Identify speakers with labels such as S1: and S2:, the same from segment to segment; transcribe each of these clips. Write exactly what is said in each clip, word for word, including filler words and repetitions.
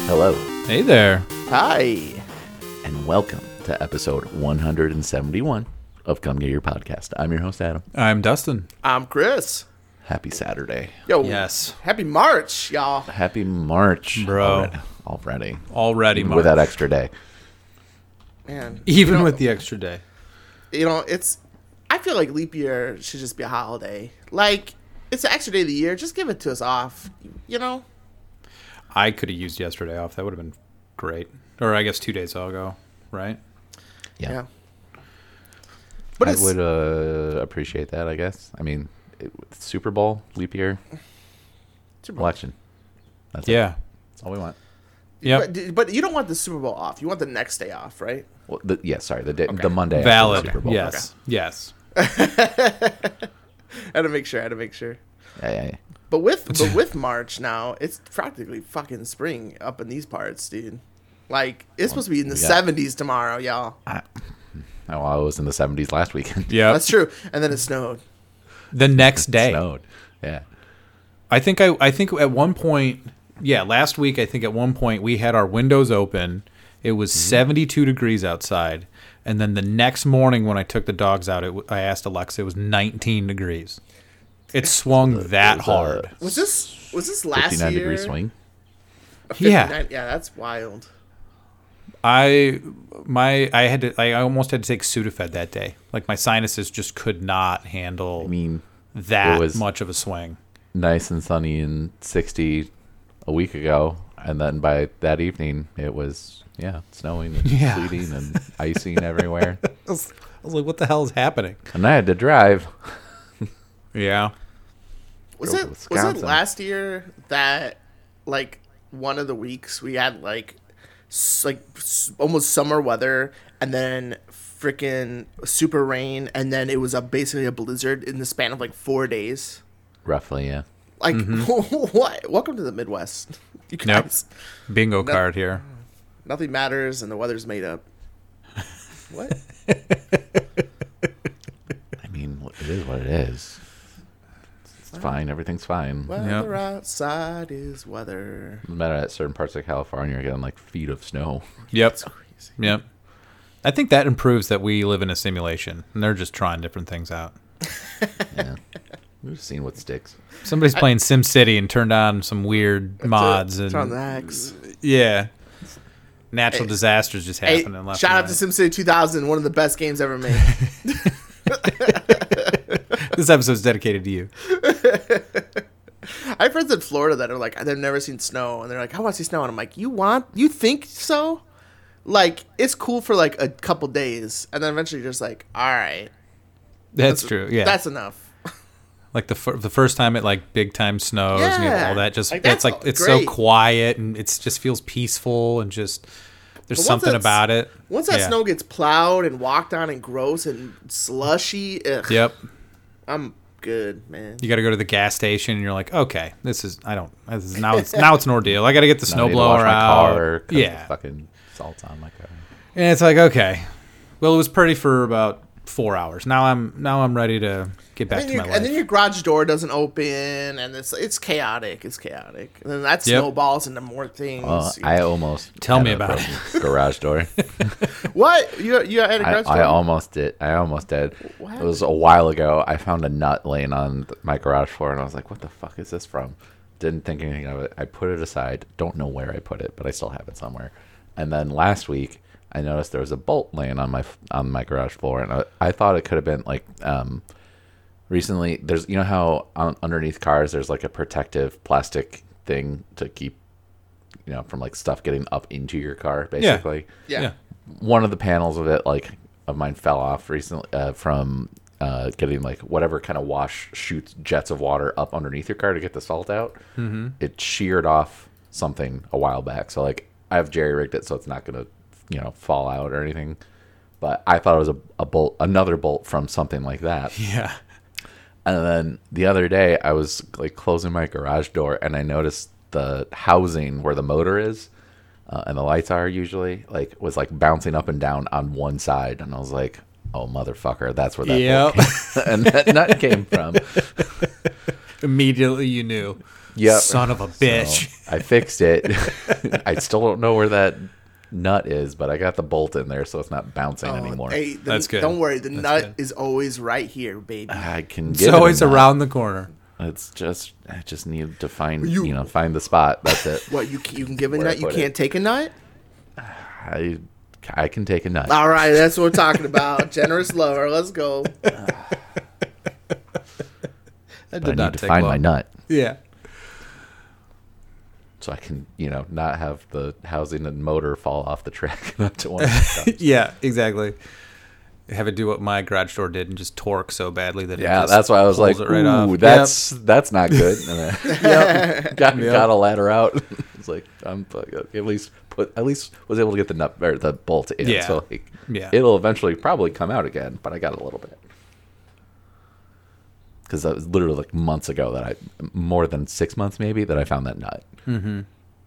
S1: Hello.
S2: Hey there.
S3: Hi.
S1: And welcome to episode one hundred seventy-one of Come Get Your Podcast. I'm your host, Adam.
S2: I'm Dustin.
S3: I'm Chris.
S1: Happy Saturday.
S3: Yo.
S2: Yes.
S3: Happy March, y'all.
S1: Happy March.
S2: Bro.
S1: Already. Already.
S2: Already March.
S1: With that extra day.
S3: Man.
S2: Even
S3: you know,
S2: with the extra day.
S3: You know, it's... I feel like leap year should just be a holiday. Like, it's the extra day of the year. Just give it to us off. You know?
S2: I could have used yesterday off. That would have been great. Or I guess two days ago, right?
S1: Yeah.
S3: Yeah. But
S1: I
S3: it's,
S1: would uh, appreciate that, I guess. I mean, it, Super Bowl, leap year,
S3: Super Bowl.
S1: election. That's it.
S2: Yeah.
S1: That's all we want.
S2: Yep.
S3: But, but you don't want the Super Bowl off. You want the next day off, right?
S1: Well, the, yeah, sorry. The, day,
S3: Okay.
S1: the Monday
S2: Valid.
S1: after the Super Bowl.
S2: Yes. Yes.
S3: I had to make sure. I had to make sure.
S1: Yeah, yeah, yeah.
S3: But with but with March now, it's practically fucking spring up in these parts, dude. Like, it's supposed to be in the
S1: we got-
S3: seventies tomorrow, y'all.
S1: I, oh, I was in the seventies last weekend.
S2: Yeah.
S3: That's true. And then it snowed.
S2: The next day.
S1: Snowed. Yeah.
S2: I think I I think at one point, yeah, last week I think at one point we had our windows open. It was
S1: Mm-hmm.
S2: seventy-two degrees outside, and then the next morning when I took the dogs out, it, w- I asked Alexa, it was nineteen degrees. It swung that
S1: it was, uh,
S2: hard.
S3: Was this was this last
S1: fifty-nine
S3: year?
S1: degree swing.
S3: A
S2: Yeah.
S3: fifty-nine Yeah, that's wild.
S2: I my I had to I almost had to take Sudafed that day. Like my sinuses just could not handle
S1: I mean,
S2: that
S1: it was-
S2: much of a swing.
S1: nice and sunny and sixty a week ago, and then by that evening it was yeah snowing and
S2: Yeah.
S1: sleeting and icing everywhere,
S2: I was, I was like, what the hell is happening?
S1: and I had to drive.
S2: Yeah.
S3: Was
S1: Go
S3: it
S1: to
S3: was it
S1: Wisconsin.
S3: last year that like one of the weeks we had like s- like s- almost summer weather and then freaking super rain and then it was a basically a blizzard in the span of like four days.
S1: Roughly, yeah.
S3: Like
S2: Mm-hmm.
S3: what? Welcome to the Midwest, you
S2: Yep.
S3: guys.
S2: Bingo card here.
S3: Nothing matters and the weather's made up. What?
S1: I mean, it is what it is. It's fine. Everything's fine.
S3: Weather outside is weather.
S1: No matter at certain parts of California, you're getting like feet of snow.
S2: Yep.
S3: It's crazy.
S2: Yep. I think that improves that we live in a simulation and they're just trying different things out.
S1: Yeah, we've just seen what sticks.
S2: Somebody's playing SimCity and turned on some weird mods
S3: It's on
S2: and
S3: the X.
S2: yeah, natural
S3: Hey.
S2: disasters just
S3: Hey,
S2: happening left.
S3: shout
S2: and
S3: out to
S2: right.
S3: SimCity two thousand, one of the best games ever made.
S2: This episode's dedicated to you.
S3: I have friends in Florida that are like, they've never seen snow, and they're like, I want to see snow, and I'm like, you want, you think so? Like, it's cool for like a couple days, and then eventually you're just like, all right,
S2: That's, true. Yeah,
S3: that's enough.
S2: like the fir- the first time it like big time snows and you have
S3: Yeah.
S2: all that. Just
S3: Like,
S2: that's
S3: that's
S2: like it's so
S3: great.
S2: quiet and it's just feels peaceful and just there's
S3: But once
S2: something
S3: that's-
S2: about it.
S3: Once that
S2: Yeah.
S3: snow gets plowed and walked on and gross and slushy, ugh,
S2: Yep.
S3: I'm good, man.
S2: You got to go to the gas station, and you're like, okay, this is I don't this is, now it's now it's an ordeal. I got to get the
S1: Now I need to
S2: snowblower
S1: wash my
S2: out.
S1: car 'cause
S2: Yeah,
S1: the fucking salt's on my car.
S2: and it's like okay, well, it was pretty for about four hours. Now I'm now I'm ready to get back
S3: And
S2: to
S3: then,
S2: my
S3: your,
S2: life.
S3: and then your garage door doesn't open, and it's it's chaotic. It's chaotic, and then that
S2: Yep.
S3: snowballs into more things.
S1: Uh, I almost
S2: Tell
S1: had
S2: me
S1: a
S2: about
S1: broken garage door.
S3: what you you had a
S1: I,
S3: garage door?
S1: I almost did. I almost did.
S3: What
S1: It was a while ago. I found a nut laying on th- my garage floor, and I was like, "What the fuck is this from?" Didn't think anything of it. I put it aside. Don't know where I put it, but I still have it somewhere. And then last week, I noticed there was a bolt laying on my f- on my garage floor, and I, I thought it could have been like um, recently. There's you know how on, underneath cars there's like a protective plastic thing to keep you know from like stuff getting up into your car, basically.
S3: yeah.
S2: yeah.
S1: One of the panels of it, like of mine, fell off recently uh, from uh, getting like whatever kind of wash shoots jets of water up underneath your car to get the salt out. Mm-hmm. It sheared off something a while back, so like I have jerry rigged it so it's not gonna you know fall out or anything. But I thought it was a, a bolt, another bolt from something like that.
S2: Yeah.
S1: And then the other day, I was like closing my garage door, and I noticed the housing where the motor is uh, and the lights are usually like was like bouncing up and down on one side, and I was like, "Oh motherfucker, that's where that
S2: Yep.
S1: bolt came, and that nut came from."
S2: Immediately you knew.
S1: Yep.
S2: Son of a bitch.
S1: So I fixed it. I still don't know where that nut is, but I got the bolt in there, so it's not bouncing
S3: Oh,
S1: anymore.
S3: Hey, the,
S2: That's good.
S3: Don't worry, the
S2: That's
S3: nut
S2: good.
S3: is always right here, baby.
S1: I can
S2: It's
S1: get
S2: always
S1: it a nut.
S2: around the corner.
S1: It's just I just need to find
S3: You-
S1: you, know find the spot. That's it.
S3: What you can- you can give a
S1: Where I
S3: nut, you
S1: put
S3: can't
S1: it.
S3: take a nut.
S1: I I can take a nut.
S3: All right, that's what we're talking about. Generous lover, let's go.
S2: That
S1: But I
S2: did
S1: need
S2: not
S1: to
S2: take
S1: find
S2: long.
S1: my nut
S2: Yeah.
S1: so I can you know not have the housing and motor fall off the track onto one of the steps.
S2: Yeah, exactly. Have it do what my garage door did and just torque so badly that it
S1: Yeah,
S2: just
S1: that's why I was like,
S2: pulls it right
S1: "Ooh,
S2: off."
S1: that's that's not good." And then,
S2: Yep.
S1: got
S2: Yep.
S1: got a ladder out. It's like I'm at least put at least was able to get the nut or the bolt in.
S2: Yeah.
S1: So like,
S2: Yeah.
S1: it'll eventually probably come out again, but I got a little bit because that was literally like months ago that I more than six months maybe that I found that nut.
S2: Mm-hmm.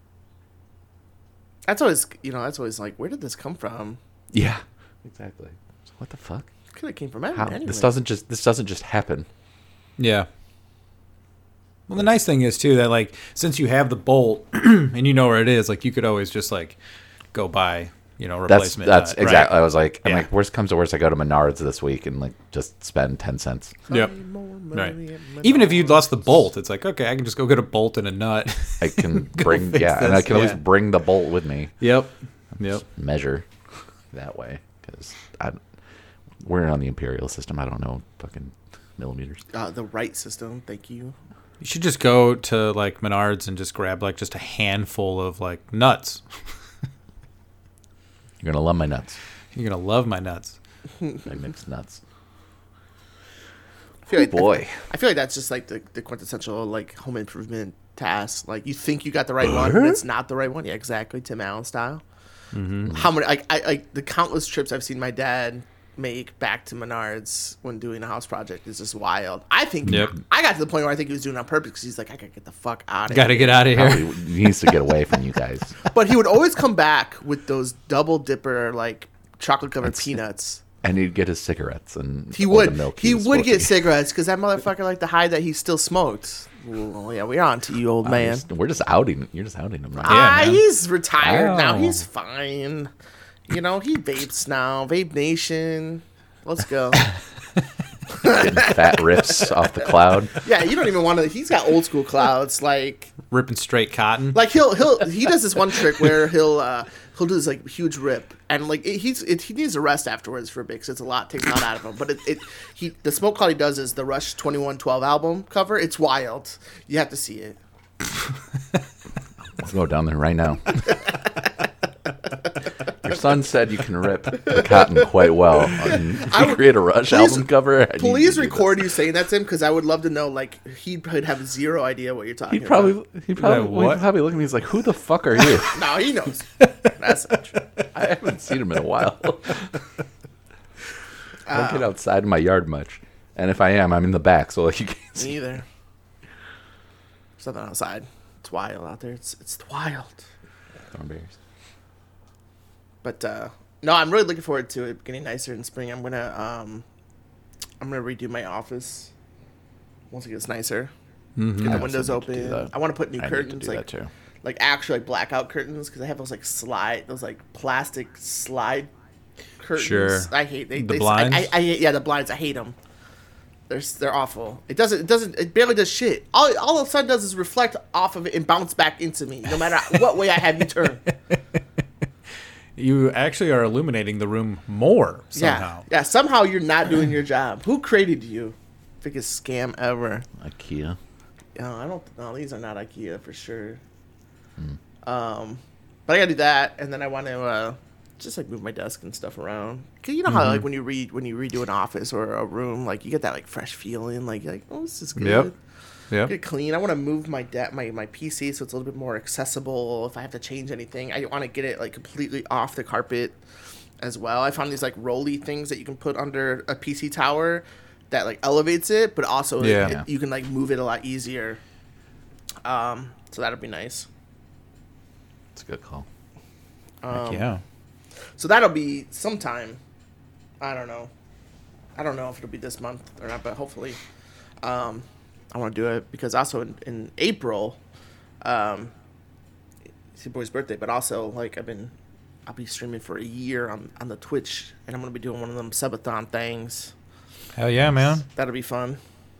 S3: That's always, you know, that's always like, where did this come from?
S1: Yeah, exactly. So what the fuck?
S3: Could have came from
S1: How
S3: anywhere.
S1: this doesn't just this doesn't just happen.
S2: Yeah. Well, the nice thing is too that like since you have the bolt and you know where it is, like you could always just like go buy, you know,
S1: That's
S2: replacement.
S1: that's
S2: nut,
S1: exactly.
S2: right?
S1: I was like, I'm
S2: Yeah.
S1: like, worst comes to worst, I go to Menards this week and like just spend ten cents.
S2: Yep.
S3: Find more
S2: Right.
S3: money at
S2: Even if you'd
S3: Menards.
S2: lost the bolt, it's like okay, I can just go get a bolt and a nut.
S1: I can
S2: Go
S1: bring
S2: fix
S1: yeah, and I
S2: this,
S1: can always
S2: yeah.
S1: bring the bolt with me.
S2: Yep. Yep.
S1: Measure that way because I we're on the imperial system. I don't know fucking millimeters.
S3: Uh, the right system, thank you.
S2: You should just go to like Menards and just grab like just a handful of like nuts.
S1: You're gonna love my nuts.
S2: You're gonna love my nuts.
S1: I mix nuts.
S3: I feel like,
S1: Boy,
S3: I feel like that's just like the, the quintessential like home improvement task. Like you think you got the right one, but it's not the right one. Yeah, exactly. Tim Allen style.
S2: Mm-hmm.
S3: How many? Like I like the countless trips I've seen my dad make back to Menards when doing a house project is just wild. I think
S2: Yep.
S3: I got to the point where I think he was doing it on purpose because he's like, I gotta get the fuck out of
S2: Got to
S3: here.
S2: get out of here.
S1: probably needs to get away from you guys.
S3: But he would always come back with those double dipper like chocolate covered
S1: That's-
S3: peanuts.
S1: And he'd get his cigarettes and
S3: He
S1: all
S3: would.
S1: The milk
S3: He
S1: was
S3: would get
S1: smoking.
S3: cigarettes because that motherfucker liked to hide that he still smoked. Well, yeah, we're on to you, old
S1: Wow,
S3: man.
S1: you're just- we're just outing. You're just outing him. Right?
S3: Ah,
S2: man.
S3: he's retired now.
S1: Ow.
S3: He's fine. You know, he vapes now. Vape Nation. Let's go.
S1: Getting fat rips off the cloud.
S3: Yeah, you don't even want to. He's got old school clouds. Like,
S2: Ripping straight cotton.
S3: like he'll he'll he does this one trick where he'll uh he'll do this like huge rip and like it, he's it, he needs a rest afterwards for a bit because it's a lot takes a lot out of him. But it, it he the smoke cloud he does is the Rush twenty-one twelve album cover. It's wild. You have to see it.
S1: Let's go down there right now. Your son said you can rip the cotton quite well. And if
S3: I
S1: you
S3: would-
S1: create a Rush
S3: please-
S1: album cover. I need
S3: Please
S1: to do
S3: record you saying that to him because I would love to know. Like he would have zero idea what you're talking
S1: He'd probably,
S3: about.
S1: he'd probably,
S2: what?
S1: he'd probably look at me. He's like, "Who the fuck are you?"
S3: No, he knows. That's not true.
S1: I haven't seen him in a while. Don't
S3: Uh,
S1: get outside my yard much, and if I am, I'm in the back, so like you can't see.
S3: Me either. There's nothing outside. It's wild out there. It's it's wild.
S1: Thornberries.
S3: But uh, no, I'm really looking forward to it getting nicer in spring. I'm gonna um, I'm gonna redo my office once it gets nicer.
S2: Mm-hmm.
S3: Get
S1: I
S3: the windows
S1: also need to do
S3: open.
S1: that.
S3: I want to put new
S1: I need to
S3: curtains,
S1: do that
S3: like
S1: too.
S3: like actual like blackout curtains, because I have those like slide, those like plastic slide curtains.
S2: Sure.
S3: I hate they,
S2: The
S3: they,
S2: blinds?
S3: I, I, I yeah, the blinds. I hate them. They're s- they're awful. It doesn't it doesn't it barely does shit. All all the sun does is reflect off of it and bounce back into me, no matter what way I have you turn.
S2: You actually are illuminating the room more somehow.
S3: Yeah, yeah. Somehow you're not doing your job. Who created you? Biggest scam ever.
S1: IKEA.
S3: No, I don't. No, these are not IKEA for sure.
S1: Hmm.
S3: Um, but I gotta do that, and then I want to uh, just like move my desk and stuff around. Cause you know how like when you read when you redo an office or a room, like you get that like fresh feeling, like you're like oh this is good.
S2: Yep. Yep.
S3: Get it clean. I want to move my de- my my P C so it's a little bit more accessible. If I have to change anything, I want to get it like completely off the carpet as well. I found these like rolly things that you can put under a P C tower that like elevates it, but also
S2: Yeah.
S3: it- you can like move it a lot easier. Um, so that'll be nice.
S1: It's a good call.
S3: Um,
S2: yeah.
S3: So that'll be sometime. I don't know. I don't know if it'll be this month or not, but hopefully. Um, I want to do it because also in, in April, um, it's your boy's birthday, but also like I've been, I'll be streaming for a year on on the Twitch, and I'm gonna be doing one of them subathon things.
S2: Hell yeah, man.
S3: That'll be fun.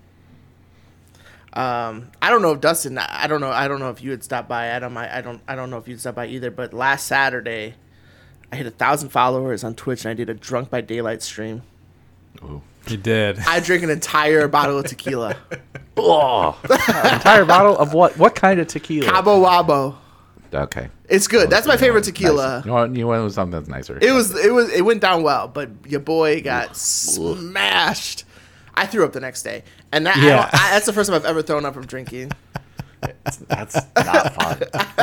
S3: Um, I don't know if Dustin. I don't know. I don't know if you had stopped by, Adam. I, I don't. I don't know if you'd stopped by either. But last Saturday, I hit a thousand followers on Twitch, and I did a Drunk by Daylight stream.
S1: Ooh.
S2: You did.
S3: I drank an entire bottle of tequila.
S1: Oh, an entire bottle of what? What kind of tequila?
S3: Cabo Wabo.
S1: Okay.
S3: It's good. That's my favorite tequila.
S1: Nice. You want you want something that's nicer.
S3: It was. It was. It went down well, but your boy got smashed. I threw up the next day, and that,
S2: Yeah.
S3: I don't, I, that's the first time I've ever thrown up from drinking.
S1: That's not fun.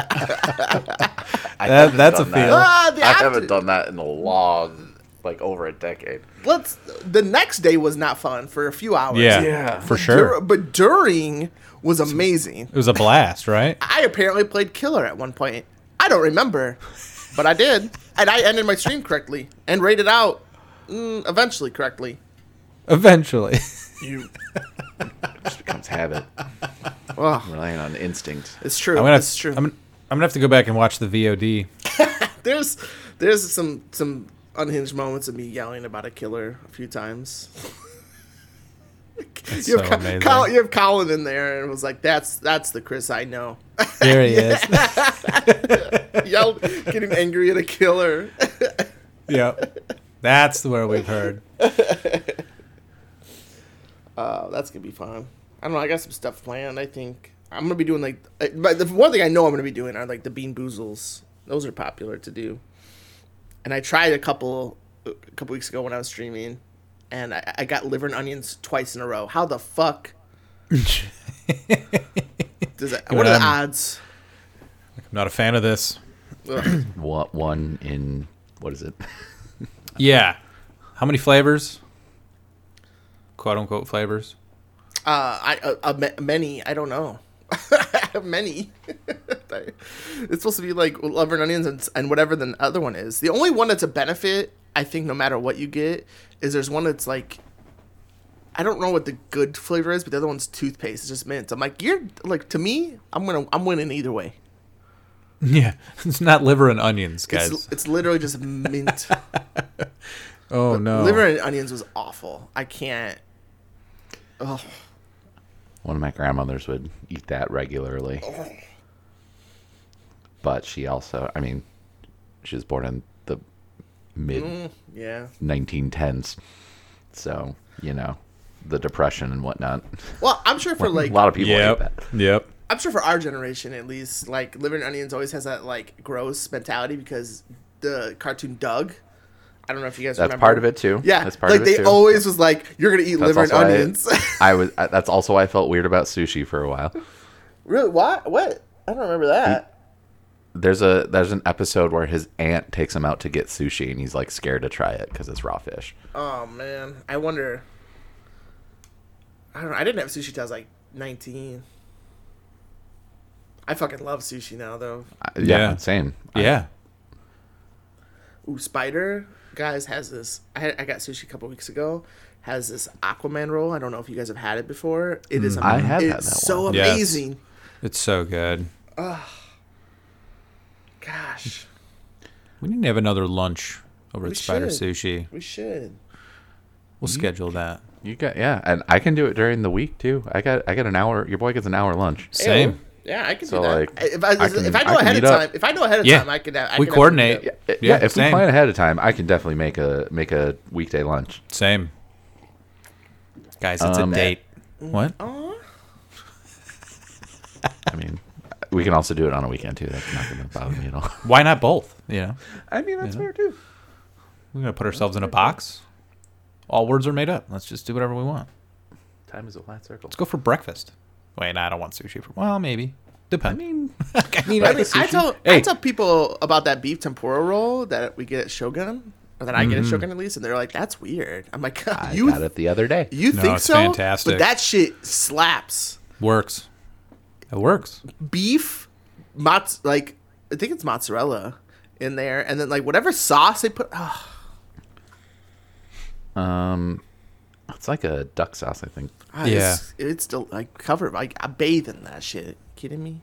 S1: I
S2: That-
S1: haven't
S2: that's a
S1: done that.
S2: feel.
S3: Ah, the
S1: I
S3: after-
S1: haven't done that in a long, like over a decade.
S3: Let's. The next day was not fun for a few hours.
S2: Yeah,
S1: Yeah.
S2: for
S3: Dur-
S2: sure.
S3: but during was amazing.
S2: It was a blast, right?
S3: I apparently played killer at one point. I don't remember, but I did, and I ended my stream correctly and rated out mm, eventually correctly.
S2: Eventually.
S3: You.
S1: It just becomes habit,
S3: Oh,
S1: relying on instinct.
S3: it's true.
S2: I'm gonna.
S3: It's true.
S2: I'm, gonna- I'm gonna have to go back and watch the V O D.
S3: There's there's some some unhinged moments of me yelling about a killer a few times.
S2: It's
S3: you,
S2: so
S3: have Co-
S2: amazing.
S3: Colin, you have Colin in there, and it was like, "That's that's the Chris I know."
S2: There he is.
S3: Yelled, getting angry at a killer.
S2: Yep. That's where we've heard.
S3: Uh, that's gonna be fun. I don't know. I got some stuff planned. I think I'm gonna be doing like, uh, but the one thing I know I'm gonna be doing are like the bean boozles. Those are popular to do. And I tried a couple a couple weeks ago when I was streaming, and I, I got liver and onions twice in a row. How the fuck does that?
S2: Good
S3: What are the
S2: on.
S3: odds?
S2: I'm not a fan of this.
S3: Ugh.
S1: What one in what is it?
S2: Yeah. How many flavors? Quote unquote flavors.
S3: Uh, I uh, uh, ma- many. I don't know. many. It's supposed to be like liver and onions and, and whatever the other one is. The only one that's a benefit, I think, no matter what you get, is there's one that's like, I don't know what the good flavor is, but the other one's toothpaste. It's just mint. I'm like, you're like, to me, I'm gonna, I'm winning either way.
S2: Yeah. It's not liver and onions, guys.
S3: It's, it's literally just mint.
S2: oh no.
S3: Liver and onions was awful. I can't. Oh,
S1: One of my grandmothers would eat that regularly. But she also, I mean, she was born in the mid
S3: mm, yeah.
S1: nineteen tens. So, you know, the Depression and whatnot.
S3: Well, I'm sure for like
S1: a lot of people ate
S2: Yep.
S1: that.
S2: Yep.
S3: I'm sure for our generation, at least, like liver and onions always has that like gross mentality because the cartoon Doug. I don't know if you guys
S1: That's
S3: remember.
S1: part of it too.
S3: Yeah,
S1: That's part
S3: like
S1: of it
S3: they
S1: too.
S3: always was like, "You're gonna eat
S1: That's
S3: liver and
S1: also why
S3: onions."
S1: I was. I, that's also why I felt weird about sushi for a while.
S3: Really? What? What? I don't remember that.
S1: There's a there's an episode where his aunt takes him out to get sushi, and he's like scared to try it because it's raw fish.
S3: Oh man, I wonder. I don't know. I didn't have sushi till I was like nineteen. I fucking love sushi now, though.
S1: I- yeah,
S2: Yeah.
S1: same. I-
S2: Yeah.
S3: Ooh, Spider guys has this. I had, I got sushi a couple weeks ago. Has this Aquaman roll. I don't know if you guys have had it before. It is.
S1: I have
S3: it's
S1: had that
S3: so
S1: one.
S2: Yes.
S3: amazing.
S2: It's so good.
S3: Gosh,
S2: We need to have another lunch over
S3: We
S2: at Spider
S3: should.
S2: Sushi.
S3: we should.
S2: We'll schedule that.
S1: You got yeah, and I can do it during the week too. I got I got an hour. Your boy gets an hour lunch.
S2: Same.
S3: Ew. Yeah, I can
S1: So,
S3: do that.
S1: like,
S3: if I,
S1: I can-
S3: if I know
S1: I can
S3: ahead of
S1: meet up.
S3: time, if I know ahead of
S2: Yeah.
S3: time, I can. I
S2: We
S3: can
S2: coordinate.
S3: Have
S1: Yeah,
S2: Yeah,
S1: if
S2: same.
S1: we plan ahead of time, I can definitely make a make a weekday lunch.
S2: Same. Guys, it's
S1: Um,
S2: a date. What?
S3: Aw.
S1: I mean, we can also do it on a weekend too. That's not going to bother me at all.
S2: Why not both? You know,
S1: I mean, that's
S2: You know?
S1: fair too.
S2: we're gonna put ourselves in a box. All words are made up. Let's just do whatever we want.
S1: Time is a flat circle.
S2: Let's go for breakfast. Wait, nah, I don't want sushi for. Well, maybe.
S1: I
S2: Depends.
S1: mean,
S3: I mean, I, mean, I tell I
S2: Hey.
S3: tell people about that beef tempura roll that we get at Shogun, or that I get at Shogun at least, and they're like, "That's weird." I'm like,
S1: I
S3: "You
S1: got it the other day.
S3: you
S2: No,
S3: think
S2: it's
S3: so?
S2: fantastic.
S3: But that shit slaps.
S2: Works. It works.
S3: Beef, mozz like I think it's mozzarella in there, and then like whatever sauce they put. Oh,
S1: Um, It's like a duck sauce, I think.
S3: Ah,
S2: Yeah.
S3: it's, it's still like covered. Like I bathe in that shit. Kidding me?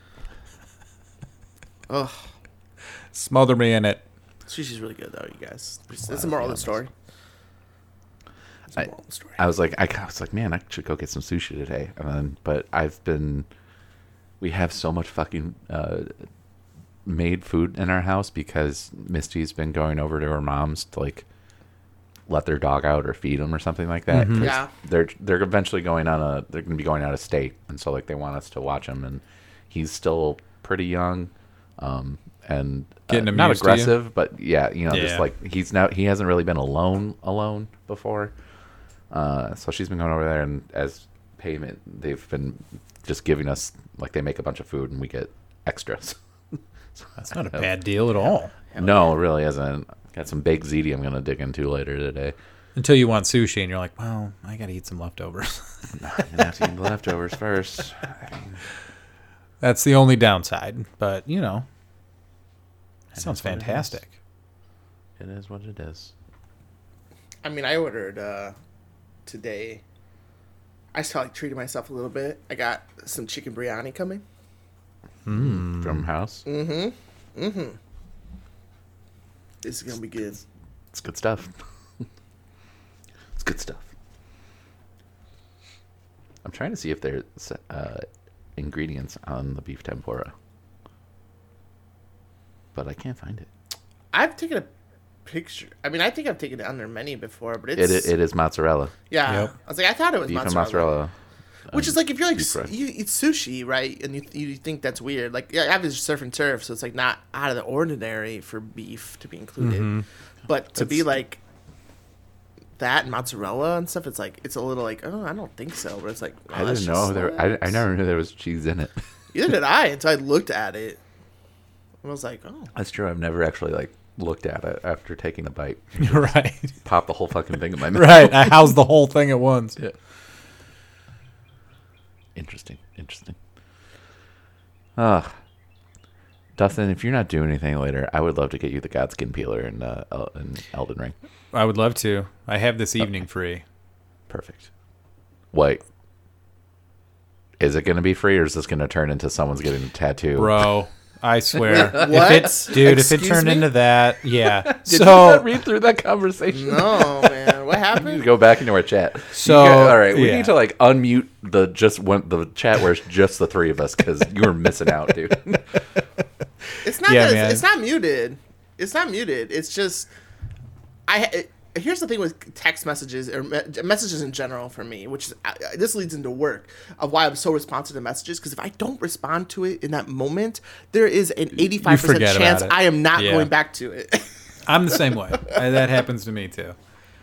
S3: Ugh,
S2: Smother me in it.
S3: sushi's really good though, you guys. That's the moral of the story. That's the
S1: I-
S3: moral of the story.
S1: I was like, I, I was like, man, I should go get some sushi today. And then, but I've been, we have so much fucking uh, made food in our house because Misty's been going over to her mom's to like let their dog out or feed them or something like that.
S2: Mhm.
S1: 'Cause
S3: Yeah.
S1: they're they're eventually going on a they're going to be going out of state, and so like they want us to watch him, and he's still pretty young, um, and uh,
S2: Getting him
S1: not
S2: used to you?
S1: aggressive, but yeah, you know, just
S2: Yeah.
S1: like he's now he hasn't really been alone alone before. Uh, so she's been going over there, and as payment, they've been just giving us like they make a bunch of food, and we get extras. So
S2: That's not a bad deal at all.
S1: no, it really isn't. Got some baked ziti I'm gonna dig into later today.
S2: Until you want sushi and you're like, well, I got to eat some leftovers.
S1: I'm gonna have to eat the leftovers first.
S2: That's the only downside. But, you know,
S1: It
S2: sounds
S1: is what it is.
S2: fantastic.
S1: It is what it is.
S3: I mean, I ordered uh, today. I still like treated myself a little bit. I got some chicken biryani coming.
S2: Mm.
S1: From house.
S3: Mm-hmm. Mm-hmm. This is gonna be good.
S1: It's good stuff. It's good stuff. I'm trying to see if there's uh, ingredients on the beef tempura, but I can't find it.
S3: I've taken a picture. I mean, I think I've taken it on their menu before, but
S1: It
S3: it's
S1: it, it is mozzarella,
S3: yeah.
S2: Yep.
S3: I was like, I thought it was
S1: beef
S3: mozzarella.
S1: and mozzarella.
S3: Which
S1: um,
S3: is like if you're like
S1: deep
S3: s-
S1: fried.
S3: you eat sushi, right, and you you think that's weird. Like yeah, I have this surf and turf, so it's like not out of the ordinary for beef to be included.
S2: Mhm.
S3: But to be
S2: It's-
S3: like that and mozzarella and stuff, it's like it's a little like oh, I don't think so. But it's like oh,
S1: I
S3: that's
S1: didn't know
S3: just
S1: there. I, I
S3: slugs.
S1: never knew there was cheese in it.
S3: Either did I until I looked at it. And I was like, oh,
S1: That's true. I've never actually like looked at it after taking a bite.
S2: Right.
S1: Pop the whole fucking thing in my mouth.
S2: Right. I housed the whole thing at once.
S1: Yeah. Interesting. Interesting. Ah, Dustin, if you're not doing anything later, I would love to get you the Godskin peeler in, uh, El- in Elden Ring.
S2: I would love to. I have this evening free.
S1: Perfect. Wait. Is it going to be free, or is this going to turn into someone's getting a tattoo?
S2: Bro, I swear.
S3: What?
S2: If it's, dude, if it
S3: Excuse
S2: turned
S3: me?
S2: into that, yeah.
S1: Did you
S2: so,
S1: not read through that conversation?
S3: no, man, what
S1: We need to
S3: happened?
S1: go back into our chat.
S2: So,
S1: You guys- all right, we
S2: yeah.
S1: need to like unmute the just one the chat where it's just the three of us because you were missing out, dude.
S3: It's not.
S2: Yeah,
S3: that it's,
S2: man.
S3: it's not muted. It's not muted. It's just I. It, here's the thing with text messages or me- messages in general for me, which is uh, this leads into work of why I'm so responsive to messages. Because if I don't respond to it in that moment, there is an eighty-five percent
S2: forget
S3: chance
S2: about it.
S3: I am not
S2: Yeah.
S3: going back to it.
S2: I'm the same way. I, that happens to me too.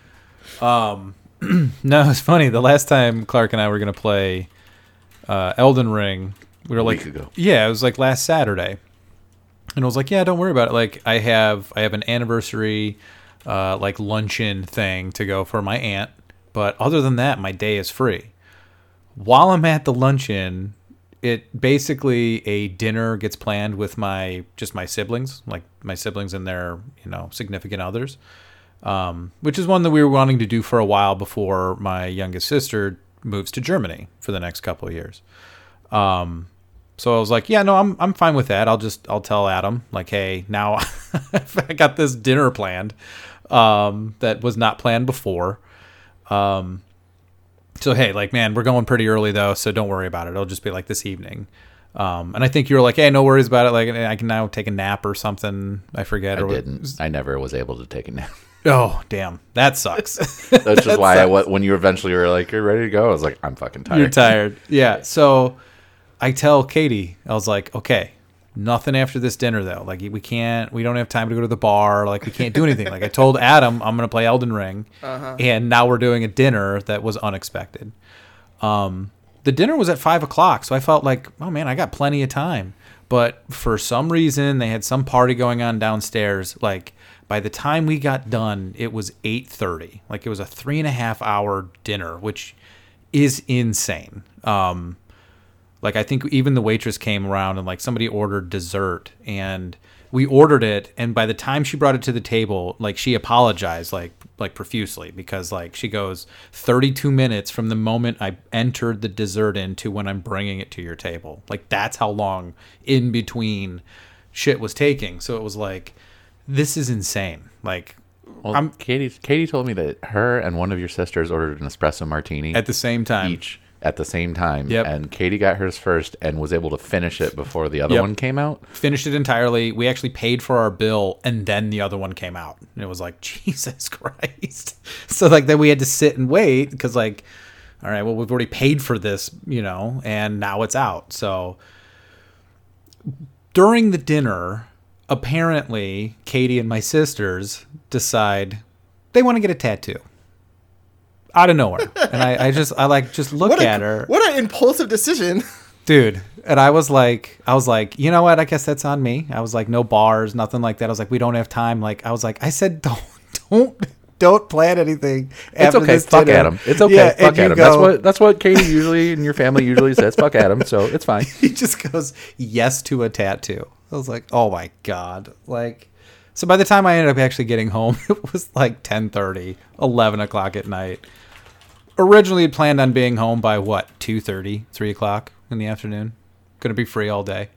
S2: Um, no, it's funny. The last time Clark and I were gonna play uh, Elden Ring, we were
S1: A
S2: like,
S1: week ago.
S2: yeah, it was like last Saturday, and I was like, yeah, don't worry about it. Like, I have I have an anniversary, uh, like luncheon thing to go for my aunt, but other than that, my day is free. While I'm at the luncheon, it basically a dinner gets planned with my just my siblings, like my siblings and their you know significant others, um, which is one that we were wanting to do for a while before my youngest sister moves to Germany for the next couple of years. Um, so I was like, yeah, no, I'm I'm fine with that. I'll just I'll tell Adam like, hey, now I got this dinner planned um, that was not planned before. Um, So, hey, like, man, we're going pretty early, though, so don't worry about it. It'll just be, like, this evening. Um, and I think you were like, hey, no worries about it. Like, I can now take a nap or something. I forget.
S1: I
S2: or what-
S1: didn't. I never was able to take a nap.
S2: Oh, damn. That sucks.
S1: That's just
S2: That
S1: why I,
S2: sucks.
S1: wa- when you eventually were like, you're ready to go, I was like, I'm fucking tired.
S2: You're tired. Yeah. So I tell Katie, I was like, okay, nothing after this dinner, though. Like, we can't, we don't have time to go to the bar. Like, we can't do anything. Like, I told Adam I'm going to play Elden Ring.
S3: Uh-huh.
S2: And now we're doing a dinner that was unexpected. Um, the dinner was at five o'clock, so I felt like, oh man, I got plenty of time. But for some reason, they had some party going on downstairs. Like by the time we got done, it was eight thirty. Like it was a three and a half hour dinner, which is insane. Um, like I think even the waitress came around and like somebody ordered dessert, and we ordered it, and by the time she brought it to the table, like she apologized like like profusely because like she goes thirty-two minutes from the moment I entered the dessert in to when I'm bringing it to your table. Like that's how long in between shit was taking. So it was like, this is insane. Like
S1: Well,
S2: I'm
S1: Katie. Katie told me that her and one of your sisters ordered an espresso martini
S2: at the same time.
S1: each at the same time.
S2: Yep.
S1: And Katie got hers first and was able to finish it before the other
S2: Yep.
S1: one came out.
S2: Finished it entirely. We actually paid for our bill, and then the other one came out. And it was like, Jesus Christ. So like then we had to sit and wait because like, all right, well we've already paid for this, you know, and now it's out. So during the dinner, apparently Katie and my sisters decide they want to get a tattoo out of nowhere. And I, I just I like just look
S3: What a,
S2: at her.
S3: What an impulsive decision.
S2: Dude, and I was like, I was like, you know what? I guess that's on me. I was like, no bars, nothing like that. I was like, we don't have time. Like, I was like, I said, don't, don't, don't plan anything.
S1: It's
S2: after
S1: okay.
S2: this
S1: Fuck
S2: dinner.
S1: Adam. It's okay.
S2: Yeah,
S1: fuck
S2: and you
S1: Adam.
S2: go-
S1: That's what that's what Katie usually and your family usually says. Fuck Adam. So it's fine.
S2: He just goes yes to a tattoo. I was like, oh my god, like. So by the time I ended up actually getting home, it was like ten thirty, eleven o'clock at night. Originally had planned on being home by what, two thirty, three o'clock in the afternoon. Gonna be free all day.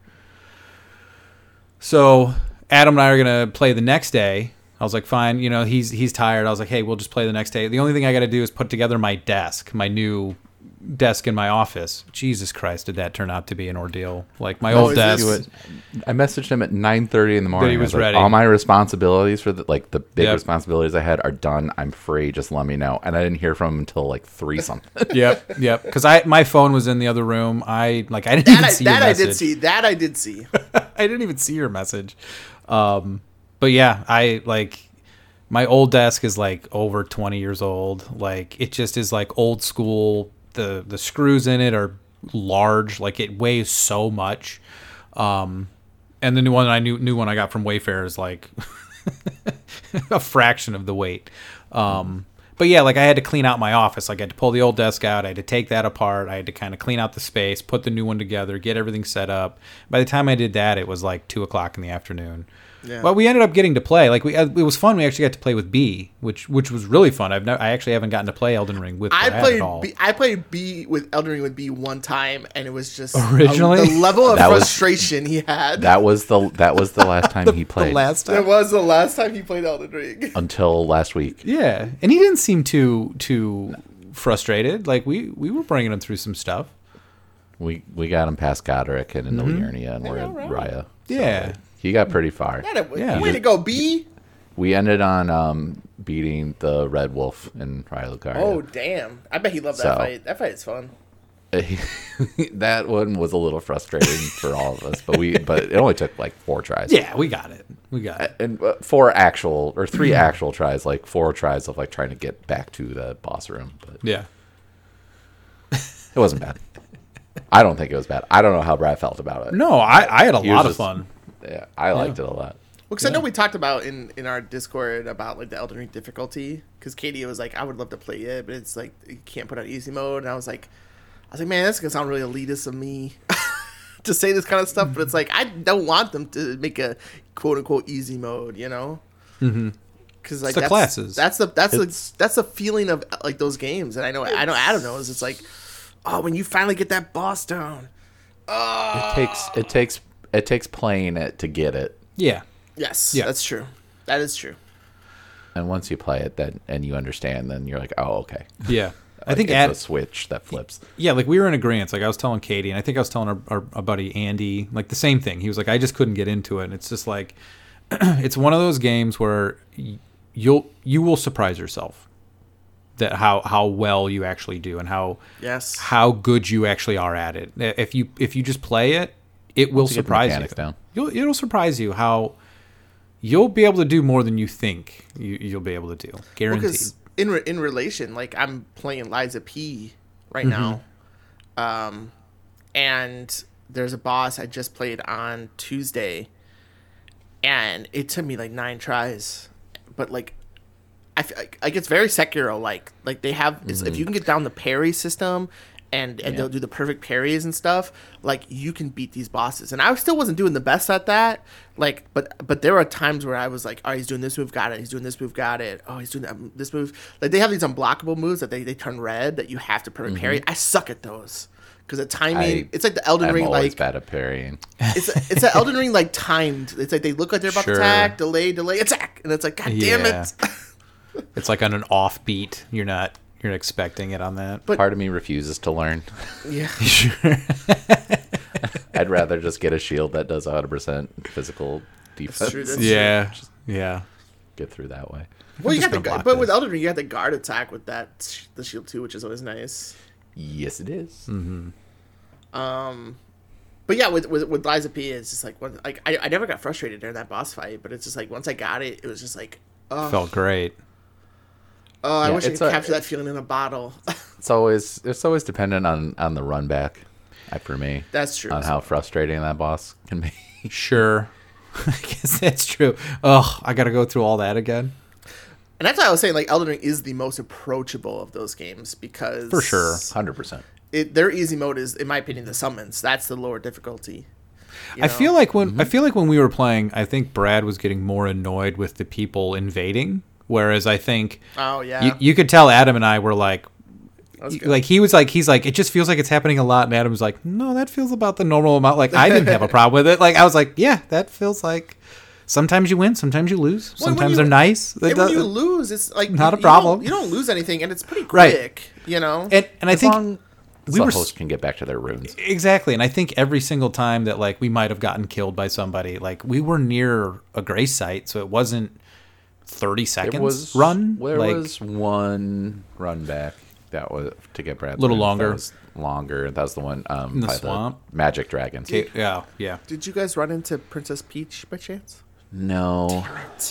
S2: So Adam and I are gonna play the next day. I was like, fine, you know, he's he's tired. I was like, hey, we'll just play the next day. The only thing I gotta do is put together my desk, my new desk in my office. Jesus Christ, did that turn out to be an ordeal. Like my
S3: Oh,
S2: old
S3: is
S2: desk.
S3: this-
S1: I messaged him at nine thirty in the morning.
S2: he
S1: I
S2: was
S1: like,
S2: ready.
S1: All my responsibilities for the like the big
S2: Yep.
S1: responsibilities I had are done. I'm free. Just let me know. And I didn't hear from him until like three something.
S2: Yep, yep. Because I my phone was in the other room. I like I didn't
S3: That
S2: even
S3: I,
S2: see
S3: that
S2: your
S3: I
S2: message.
S3: did see. That I did see.
S2: I didn't even see your message. Um, but yeah, I like my old desk is like over twenty years old. Like it just is like old school. The the screws in it are large. Like it weighs so much. Um, and the new one I knew new one I got from Wayfair is like a fraction of the weight. Um, but yeah, like I had to clean out my office. Like I had to pull the old desk out. I had to take that apart. I had to kind of clean out the space, put the new one together, get everything set up. By the time I did that, it was like two o'clock in the afternoon.
S3: Yeah.
S2: But we ended up getting to play. Like we, it was fun. We actually got to play with B, which which was really fun. I've no, I actually haven't gotten to play Elden Ring with
S3: I
S2: Brad
S3: played
S2: at all.
S3: B, I played B with Elden Ring with B one time, and it was just
S2: Originally?
S3: a- the level of
S1: That was-
S3: frustration he had.
S1: That was the that was the last time he
S2: the
S1: played.
S2: last
S3: that
S2: time.
S3: was the last time he played Elden Ring.
S1: Until last week.
S2: Yeah, and he didn't seem too too frustrated. Like we we were bringing him through some stuff.
S1: We we got him past Godric and into
S2: Mm-hmm.
S1: Liurnia, and we're in
S3: Alright.
S1: Raya.
S2: Yeah.
S1: He got pretty far.
S3: That a-
S2: Yeah.
S3: Way to go, B.
S1: We ended on um, beating the Red Wolf in Raya Lucaria.
S3: Oh damn! I bet he loved that
S1: So-
S3: fight. That fight is fun.
S1: That one was a little frustrating for all of us, but we but it only took like four tries.
S2: Yeah, we got it. We got it.
S1: And uh, four actual or three actual tries, like four tries of like trying to get back to the boss room, but
S2: Yeah.
S1: it wasn't bad. I don't think it was bad. I don't know how Brad felt about it.
S2: No, I, I had a
S1: He was
S2: lot of
S1: just-
S2: fun.
S1: Yeah, I liked it a lot.
S3: Well, because I know we talked about in, in our Discord about like the Elden Ring difficulty. Because Katie was like, I would love to play it, but it's like you can't put on easy mode. And I was like, I was like, man, that's gonna sound really elitist of me to say this kind of stuff. But it's like I don't want them to make a quote unquote easy mode, you know?
S2: Mm-hmm.
S3: Because like
S2: the
S3: that's,
S2: classes.
S3: That's the that's
S1: It's-
S3: the that's the feeling of like those games. And I know I know Adam knows. It's like, oh, when you finally get that boss down. Oh,
S1: It takes it takes it takes playing it to get it,
S2: Yeah.
S3: yes,
S2: Yeah.
S3: that's true. That is true.
S1: and once you play it, then and you understand, then you're like, oh, okay.
S2: Yeah. I
S1: Like,
S2: think
S1: it's
S2: Ad,
S1: a switch that flips.
S2: yeah, like we were in agreement. Like I was telling Katie, and I think I was telling our, our, our buddy Andy, like the same thing. He was like, I just couldn't get into it. And it's just like, it's one of those games where y- you'll you will surprise yourself that how how well you actually do and how
S3: Yes.
S2: how good you actually are at it. If you if you just play it, it will
S1: Once you get the
S2: surprise you.
S1: mechanics down.
S2: You'll, it'll surprise you how you'll be able to do more than you think you, you'll be able to do. Guaranteed.
S3: Because in re- in relation, like I'm playing Liza P right now, um, and there's a boss I just played on Tuesday, and it took me like nine tries, but like. I f- like it's very Sekiro like like they have it's, if you can get down the parry system and and
S1: Yeah.
S3: they'll do the perfect parries and stuff, like you can beat these bosses. And I still wasn't doing the best at that. Like, but but there are times where I was like, oh, he's doing this move, got it. He's doing this move, got it. Oh, he's doing that, this move. Like they have these unblockable moves that they, they turn red that you have to perfect parry. I suck at those because the timing.
S1: I-
S3: it's like the Elden
S1: I'm
S3: Ring,
S1: always
S3: like
S1: bad at parrying.
S3: it's it's the Elden Ring like timed. It's like they look like they're about
S2: Sure.
S3: to attack, delay, delay, attack, and it's like, God damn
S2: Yeah.
S3: it.
S2: It's like on an offbeat. You're not you're not expecting it on that.
S3: But-
S1: Part of me refuses to learn.
S3: Yeah.
S2: Sure.
S1: I'd rather just get a shield that does one hundred percent physical defense.
S3: true, that's-
S2: Yeah. Yeah.
S1: Get through that way.
S3: Well, you
S2: just
S3: got the
S2: gonna
S3: gu-
S2: block
S3: but with
S2: this.
S3: Elden Ring, you got the guard attack with that sh- the shield too, which is always nice.
S1: Yes, it is.
S3: Um, but yeah, with with, with Lies of P, it's just like when, like I, I never got frustrated during that boss fight, but it's just like once I got it, it was just like, oh,
S2: Felt great.
S3: oh I
S1: Yeah,
S3: wish I
S1: it's
S3: could
S1: a-
S3: capture that feeling in a bottle.
S1: It's always it's always dependent on on the run back, uh, for me,
S3: That's true.
S1: on how frustrating that boss can be.
S2: Sure. I guess that's true. Oh, I got to go through all that again.
S3: And that's why I was saying like Elden Ring is the most approachable of those games because
S2: For sure.
S1: one hundred percent.
S3: it, their easy mode is, in my opinion, the summons. That's the lower difficulty. You
S2: I
S3: know?
S2: feel like when I feel like when we were playing, I think Brad was getting more annoyed with the people invading, whereas I think
S3: Oh yeah.
S2: you, you could tell Adam and I were like,
S3: That's good.
S2: like he was like he's like it just feels like it's happening a lot, and Adam was like, no, that feels about the normal amount. Like I didn't have a problem with it. Like I was like, yeah, that feels like sometimes you win, sometimes you lose,
S3: Well, when
S2: sometimes
S3: you-
S2: they're nice. It
S3: And when
S2: does-
S3: you lose, it's like
S2: Not
S3: you-
S2: a problem.
S3: You don't, you don't lose anything, and it's pretty
S2: Right.
S3: quick. You know.
S2: and and I
S1: As
S2: think
S1: long as
S2: we
S1: the
S2: were
S1: host can get back to their runes.
S2: exactly, and I think every single time that like we might have gotten killed by somebody, like we were near a grace site, so it wasn't thirty seconds
S1: There was
S2: run.
S1: There
S2: like,
S1: was one run back that was to get Brad.
S2: Little
S1: runes.
S2: longer.
S1: That was longer. That was the one um,
S2: In the
S1: by
S2: swamp?
S1: the magic dragons.
S2: Okay, yeah, yeah.
S3: Did you guys run into Princess Peach by chance?
S1: No,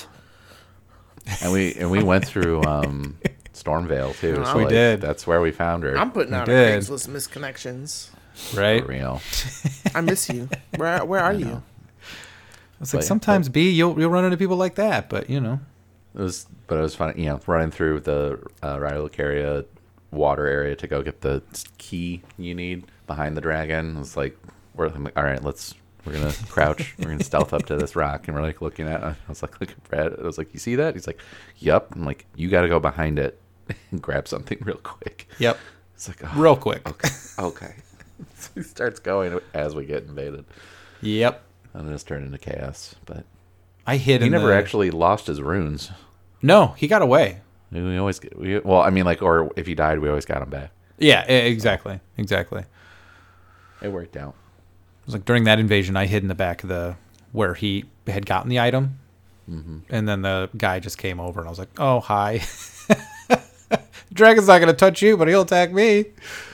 S1: and we and we went through um, Stormvale too.
S3: Oh,
S1: so
S2: we
S1: like,
S2: did.
S1: That's where we found her.
S3: I'm putting out a
S2: did.
S3: Craigslist misconnections.
S2: Right.
S1: For real.
S3: I miss you. Where Where are you?
S2: It's like
S1: But yeah,
S2: sometimes B, you'll you'll run into people like that, but you know,
S1: It was, but it was fun. You know, running through the uh, Rhylocaria water area to go get the key you need behind the dragon. It was like, we're I'm like, all right, let's. We're gonna crouch. We're gonna stealth up to this rock, and we're like looking at. I was like, look at Brad. I was like, you see that? He's like, yep. I'm like, you got to go behind it and grab something real quick.
S2: yep,
S1: It's like, oh,
S2: real quick.
S1: okay, okay. So he starts going as we get invaded,
S2: Yep,
S1: and it just turned into chaos. But
S2: I hid.
S1: he
S2: in
S1: never
S2: the-
S1: actually lost his runes.
S2: No, he got away.
S1: We always get, we, well, I mean, like, or if he died, we always got him back.
S2: Yeah, e- exactly, exactly.
S1: It worked out.
S2: It was like during that invasion, I hid in the back of the where he had gotten the item,
S1: Mm-hmm.
S2: and then the guy just came over, and I was like, "Oh, hi." Dragon's not gonna touch you, but he'll attack me.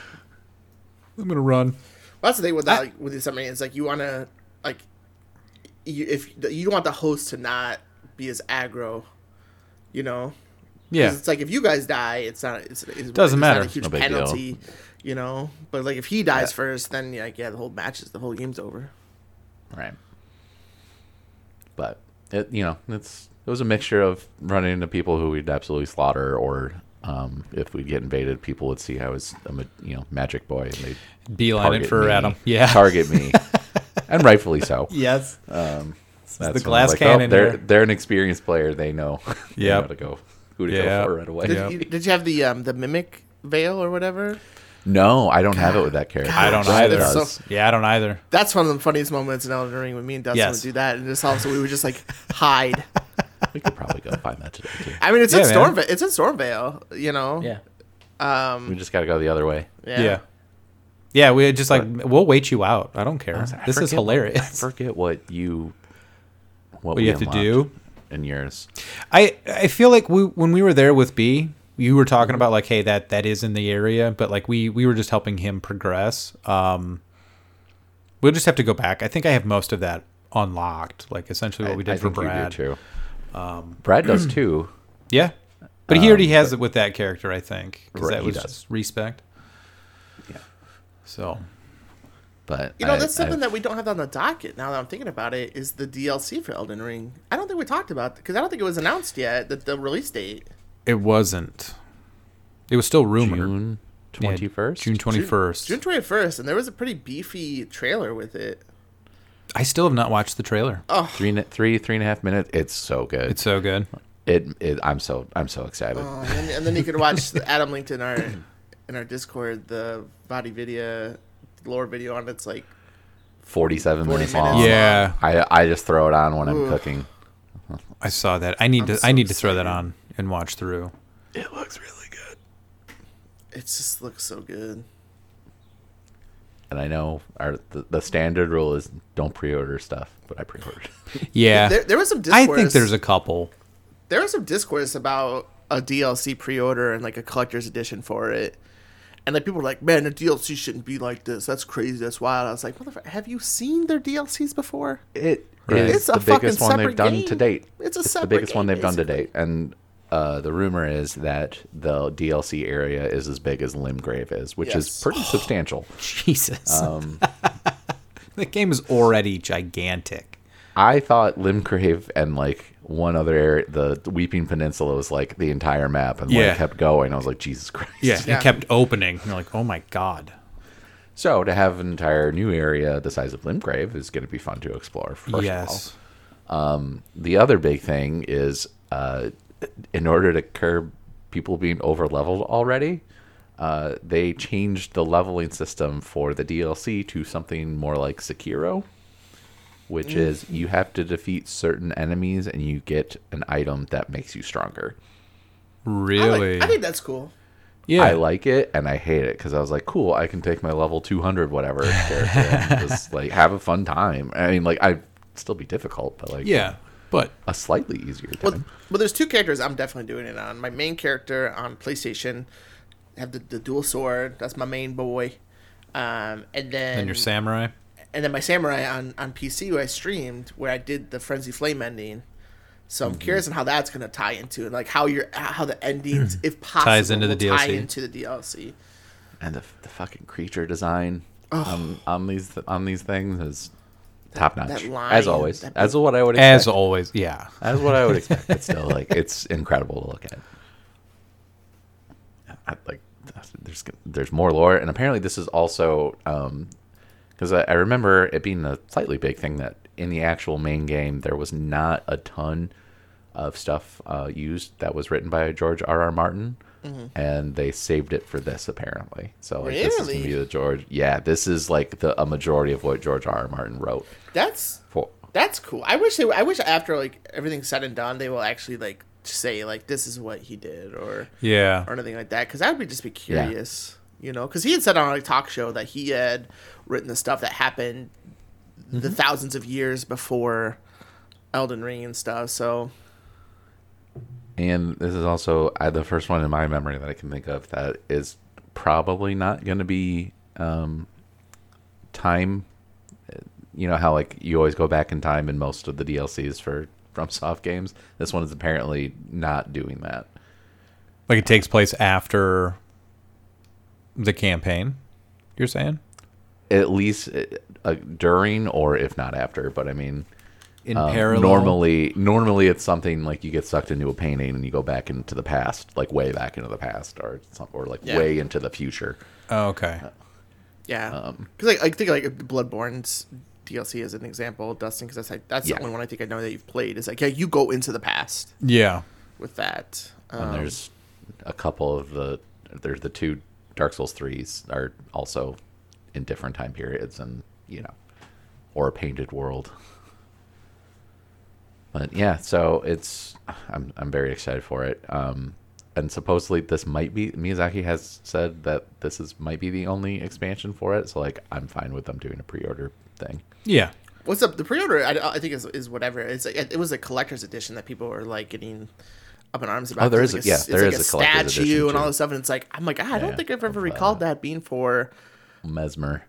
S2: I'm gonna run.
S3: Well, that's the thing with that, like, with this. I mean, it's like you want to, like, you, if you don't want the host to not be as aggro, you know. 'Cause
S2: Yeah,
S3: It's like if you guys die, it's not. It's, it's
S2: Doesn't
S3: it's
S2: matter.
S3: Not a huge
S1: No big deal.
S3: penalty, you know. But like if he dies
S1: Yeah.
S3: first, then like yeah, the whole match is the whole game's over.
S1: Right. But it, you know, it's it was a mixture of running into people who we'd absolutely slaughter, or um, if we'd get invaded, people would see I was a ma- you know magic boy and they'd
S2: beeline it
S1: target
S2: for
S1: me,
S2: Adam. Yeah,
S1: target me, and rightfully so.
S2: yes.
S1: Um, that's
S2: the
S1: when I'm
S2: glass
S1: like,
S2: cannon
S1: Oh, they're
S2: here.
S1: they're an experienced player. They know. They
S2: Yep.
S1: know to go who to
S2: Yeah.
S1: go for right away.
S3: Did,
S2: Yep.
S3: you, did you have the um the mimic veil or whatever?
S1: No, I don't have it with that character.
S2: I don't
S1: Brad
S2: either.
S1: does.
S3: So-
S2: Yeah, I don't either.
S3: That's one of the funniest moments in Elden Ring when me and Dustin
S2: Yes.
S3: would do that, and just also we would just like hide.
S1: We could probably go find that today too.
S3: I mean, it's
S2: Yeah,
S3: in
S2: man.
S3: Stormvale. It's in Stormvale, you know.
S1: Yeah,
S3: Um.
S1: we just got to go the other way.
S3: Yeah.
S2: Yeah. Yeah, we just like we'll wait you out. I don't care.
S1: I
S2: This is
S1: forget- I
S2: hilarious.
S1: forget what you what,
S2: What
S1: we
S2: you have to
S1: unlocked
S2: do?
S1: in yours.
S2: I I feel like we when we were there with B, you were talking about like, hey, that that is in the area, but like we we were just helping him progress. Um, we'll just have to go back. I think I have most of that unlocked. Like essentially what we did
S1: I
S2: for
S1: think you do
S2: Brad.
S1: too. Um, Brad does too.
S2: Yeah, but he already
S1: Um,
S2: has it with that character, I think, because
S1: Right,
S2: that
S1: he
S2: was
S1: does.
S2: just respect.
S1: Yeah,
S2: So
S1: but
S3: You know,
S1: I-
S3: that's something
S1: I-
S3: that we don't have on the docket. Now that I'm thinking about it, is the D L C for Elden Ring. I don't think we talked about because I don't think it was announced yet that the release date.
S2: it wasn't. It was still rumored.
S1: June. twenty-first?
S2: June twenty-first.
S3: June twenty-first, and there was a pretty beefy trailer with it.
S2: I still have not watched the trailer.
S3: Oh,
S1: Three, and- three, three and a half minutes. It's so good.
S2: It's so good.
S1: It, it. I'm so, I'm so excited.
S3: oh, and, then, and then you could watch the Adam linked in our in our Discord the body video lore video on it's like
S1: Forty-seven
S3: forty
S1: minutes
S3: minutes
S1: long.
S2: Yeah.
S1: I, I just throw it on when I'm
S3: Ooh.
S1: cooking.
S2: I saw that. I need
S3: I'm
S2: to.
S3: so
S2: I need to throw that
S3: excited.
S2: on and watch through.
S1: It looks really good.
S3: it just looks so good.
S1: And I know our the, the standard rule is don't pre-order stuff, but I pre-ordered.
S2: Yeah.
S3: There, there was some
S2: I
S3: discourse.
S2: think there's a couple.
S3: there was some discourse about a D L C pre-order and like a collector's edition for it. And like people were like, "Man, the D L C shouldn't be like this. That's crazy. That's wild." I was like, "Motherfucker, have you seen their D L Cs before?
S1: It
S2: Right.
S1: is
S3: It's a
S1: the
S3: fucking
S1: biggest one they've
S3: separate
S1: done
S3: game.
S1: to date.
S3: It's a
S1: the
S3: separate
S1: biggest one
S3: game,
S1: they've done to
S3: basically.
S1: date. And uh, the rumor is that the D L C area is as big as Limgrave is, which is
S3: Yes.
S1: pretty substantial.
S2: Jesus.
S1: Um,
S2: the game is already gigantic.
S1: I thought Limgrave and like one other area, the Weeping Peninsula, was like the entire map, and
S2: Yeah.
S1: like kept going. I was like, Jesus Christ.
S2: Yeah.
S3: Yeah.
S2: It kept opening. You're like, oh my god.
S1: So to have an entire new area the size of Limgrave is going to be fun to explore. First of
S2: yes.
S1: all, um, the other big thing is uh, in order to curb people being over leveled already, uh, they changed the leveling system for the D L C to something more like Sekiro, which is you have to defeat certain enemies and you get an item that makes you stronger.
S3: I,
S2: Really?
S3: like, I think that's cool.
S2: yeah.
S1: I like it and I hate it because I was like, cool, I can take my level two hundred whatever character and just like have a fun time. I mean, like I'd still be difficult, but like
S2: yeah. But
S1: a slightly easier
S3: Well,
S1: time.
S3: well, there's two characters I'm definitely doing it on. My main character on PlayStation, I have the, the dual sword. That's my main boy. Um, and then
S2: then your samurai.
S3: and then my samurai on, on P C who I streamed where I did the Frenzy Flame ending. So
S2: Mm-hmm.
S3: I'm curious on how that's gonna tie into it, like how your how the endings, if possible,
S2: Ties into the
S3: will tie
S2: D L C.
S3: into the D L C.
S1: And the, the fucking creature design on, on these on these things is top notch.
S3: that line,
S1: as always,
S3: that
S1: as what I would expect.
S2: As always. Yeah.
S1: As what I would expect. But still, like it's incredible to look at. I, like there's there's more lore, and apparently this is also because I, I remember it being a slightly big thing that in the actual main game there was not a ton of stuff uh, used that was written by George R. R. Martin. And they saved it for this apparently. So like, this is gonna
S3: Really?
S1: be the George. Yeah, this is like the a majority of what George R. R. Martin wrote
S3: That's
S1: for.
S3: that's cool. I wish they. I wish after like everything's said and done, they will actually like say like this is what he did or
S2: Yeah.
S3: or anything like that. Because I would be just be curious, you know. Because he had said on a talk show that he had written the stuff that happened the thousands of years before Elden Ring and stuff. So
S1: And this is also uh, the first one in my memory that I can think of that is probably not going to be um, time. You know how like you always go back in time in most of the D L Cs for FromSoft games. This one is apparently not doing that.
S2: Like it takes place after the campaign, you're saying?
S1: At least uh, during or if not after. But I mean,
S2: In
S1: um,
S2: parallel.
S1: normally, normally it's something like you get sucked into a painting and you go back into the past, like way back into the past, or some, or like
S3: Yeah.
S1: way into the future.
S2: Oh, okay.
S3: yeah, because like I think like Bloodborne's D L C as an example, Dustin, because that's like that's
S1: Yeah.
S3: the only one I think I know that you've played. Is like yeah, you go into the past
S2: Yeah.
S3: with that.
S1: And
S3: Um,
S1: there's a couple of the there's the two Dark Souls threes are also in different time periods, and you know, or a painted world. But yeah, so it's I'm I'm very excited for it. Um, and supposedly this might be Miyazaki has said that this is might be the only expansion for it. So like I'm fine with them doing a pre-order thing.
S2: Yeah.
S3: What's up? The pre-order, I, I think is is whatever. It's like, it was a collector's edition that people were like getting up in arms about.
S1: Oh, there
S3: It's
S1: is
S3: like
S1: a- yeah,
S3: it's
S1: there
S3: like
S1: is
S3: a
S1: a collector's
S3: statue
S1: edition,
S3: and all
S1: too.
S3: this stuff, and it's like I'm like I don't
S1: Yeah,
S3: think I've ever
S1: of,
S3: recalled
S1: uh,
S3: that being for
S1: Mesmer.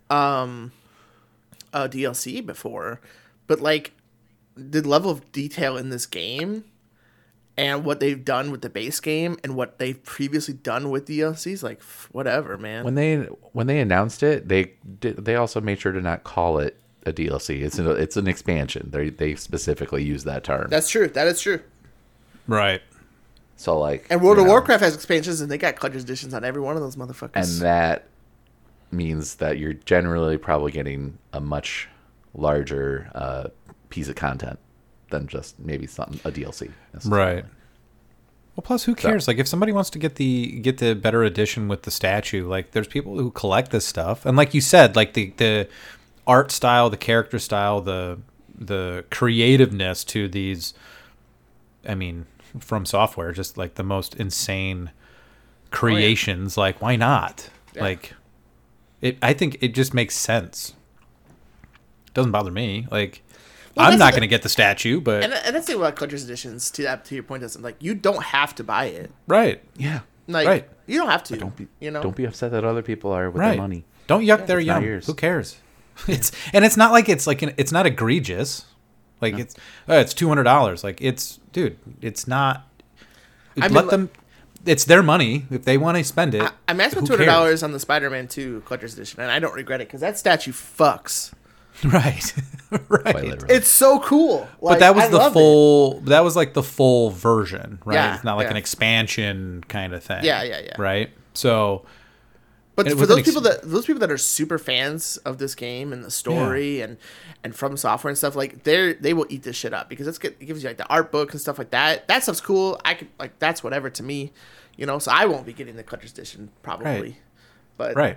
S3: a D L C before, but like the level of detail in this game and what they've done with the base game and what they've previously done with D L Cs, like f- whatever, man.
S1: When they when they announced it, they did, they also made sure to not call it a D L C. It's an, it's an expansion. They they specifically use that term.
S3: That's true. That is true.
S2: Right.
S1: So like,
S3: And World
S1: you
S3: of
S1: know,
S3: Warcraft has expansions, and they got collector's editions on every one of those motherfuckers.
S1: and that means that you're generally probably getting a much larger uh, piece of content than just maybe something a D L C. necessarily.
S2: Right. Well, plus, who cares? Like, if somebody wants to get the get the better edition with the statue, like, there's people who collect this stuff, and like you said, like the the art style, the character style, the the creativeness to these. I mean, From Software, just like the most insane creations. Like, why not?
S3: Yeah.
S2: Like, it. I think it just makes sense. It doesn't bother me. Like.
S3: Well,
S2: I'm
S3: that's
S2: not
S3: the-
S2: going to get the statue, but
S3: And, and that's the thing about collector's editions. To that, to your point, is like you don't have to buy it.
S2: right,
S1: Yeah.
S3: Like
S2: Right.
S3: you don't have to.
S1: Don't be
S3: you know.
S1: don't be upset that other people are with
S2: right.
S1: their money.
S2: Don't yuck their
S1: It's not
S2: yum.
S1: yours.
S2: Who cares? It's and it's not like it's like an, it's not egregious. Like it's oh, it's two hundred dollars. Like it's dude. It's not.
S3: I mean,
S2: let
S3: like-
S2: them. It's their money if they want to spend it.
S3: I, I mean, I spent
S2: who
S3: two hundred
S2: cares?
S3: dollars on the Spider-Man two collector's edition, and I don't regret it because that statue fucks.
S2: Right,
S1: Quite
S2: right.
S1: literally.
S3: It's so cool. Like,
S2: But that was
S3: I
S2: the
S3: love it.
S2: full. That was like the full version, right?
S3: Yeah,
S2: It's not like
S3: yeah.
S2: an expansion kind of thing.
S3: Yeah, yeah, yeah.
S2: Right. So
S3: But
S2: it
S3: for
S2: was
S3: those
S2: an ex-
S3: people that those people that are super fans of this game and the story and and From Software and stuff, like they they will eat this shit up because it's get, it gives you like the art book and stuff like that. That stuff's cool. I could like that's whatever to me, you know. So I won't be getting the collector's edition probably,
S2: Right.
S3: but
S2: right.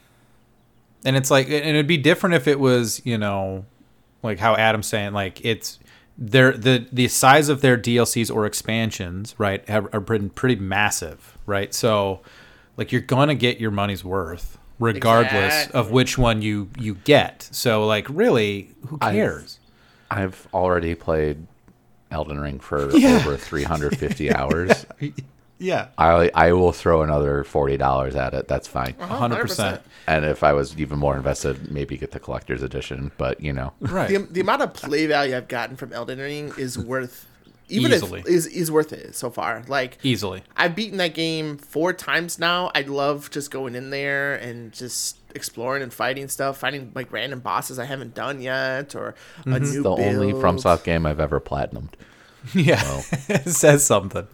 S2: And it's like, and it'd be different if it was, you know, like how Adam's saying, like it's their the the size of their D L Cs or expansions, right, have are pretty, pretty massive, right? So, like you're gonna get your money's worth regardless
S3: Exactly.
S2: of which one you you get. So, like, really, who
S1: I've-
S2: cares?
S1: I've already played Elden Ring for
S2: Yeah.
S1: over three hundred fifty hours.
S2: Yeah,
S1: I I will throw another forty dollars at it. That's fine.
S3: Uh-huh,
S2: hundred percent.
S1: And if I was even more invested, maybe get the collector's edition. But you know,
S2: Right.
S3: The, the amount of play value I've gotten from Elden Ring is worth even
S2: Easily.
S3: if is is worth it so far. Like
S2: Easily.
S3: I've beaten that game four times now. I love just going in there and just exploring and fighting stuff, finding like random bosses I haven't done yet, or a new
S1: the only
S3: build.
S1: FromSoft game I've ever platinumed.
S2: Yeah, it says something.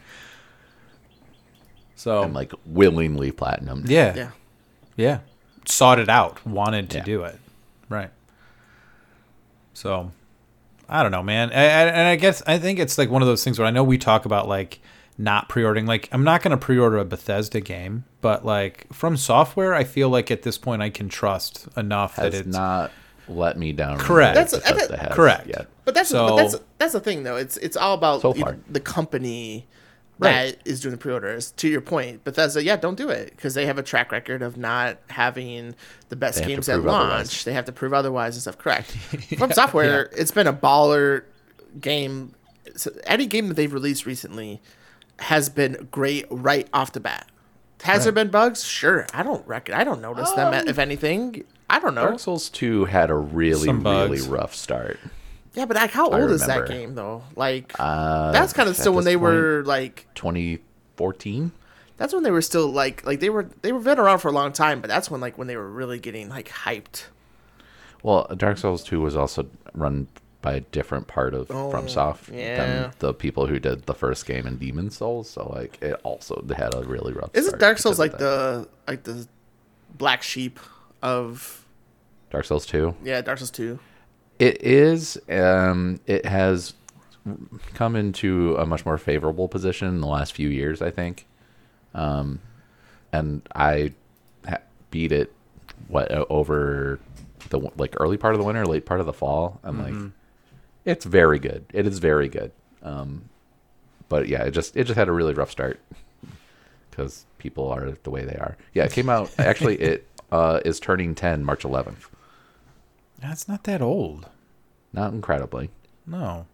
S2: So
S1: And like willingly platinumed.
S2: yeah,
S3: Yeah.
S2: yeah, sought it out, wanted to
S1: Yeah.
S2: do it, right? So, I don't know, man. I, I, and I guess I think it's like one of those things where I know we talk about like not pre-ordering. Like, I'm not going to pre-order a Bethesda game, but like From Software, I feel like at this point I can trust enough
S1: Has
S2: that it's
S1: not let me down.
S2: Correct.
S1: That's
S3: That's-
S1: Bethesda has
S2: correct.
S1: Yet.
S3: But that's
S2: So-
S3: but that's that's the thing though. It's it's all about
S1: So
S3: you know,
S1: far.
S3: the company that
S2: Right.
S3: is doing the pre-orders. To your point, Bethesda, yeah, don't do it because they have a track record of not having the best
S1: They have to
S3: games at
S1: prove
S3: launch.
S1: otherwise.
S3: They have to prove otherwise and stuff. Correct. From Software, it's been a baller game. So any game that they've released recently has been great right off the bat. Has there been bugs? Sure. I don't reckon. I don't notice them. If anything, I don't know.
S1: Dark Souls two had a really
S2: Some
S1: really
S2: bugs.
S1: rough start.
S3: Yeah, but like, how
S1: I
S3: old is that
S1: remember.
S3: game though? Like,
S1: Uh,
S3: that's kind of
S1: at
S3: still when
S1: this
S3: they
S1: point,
S3: were like.
S1: twenty fourteen.
S3: That's when they were still like like they were they were been around for a long time, but that's when like when they were really getting like hyped.
S1: Well, Dark Souls two was also run by a different part of FromSoft
S3: yeah.
S1: than the people who did the first game in Demon Souls. So like it also had a really rough.
S3: Isn't
S1: start
S3: Dark Souls
S1: because
S3: like
S1: of that.
S3: the like the black sheep of
S1: Dark Souls two?
S3: yeah Dark Souls two?
S1: It is. Um, it has come into a much more favorable position in the last few years, I think. Um, and I ha- beat it what o- over the w- like early part of the winter, late part of the fall, and like it's very good. It is very good. Um, but yeah, it just it just had a really rough start because people are the way they are. Yeah, it came out actually. It uh, is turning ten March eleventh.
S2: That's not that old.
S1: Not incredibly.
S2: No.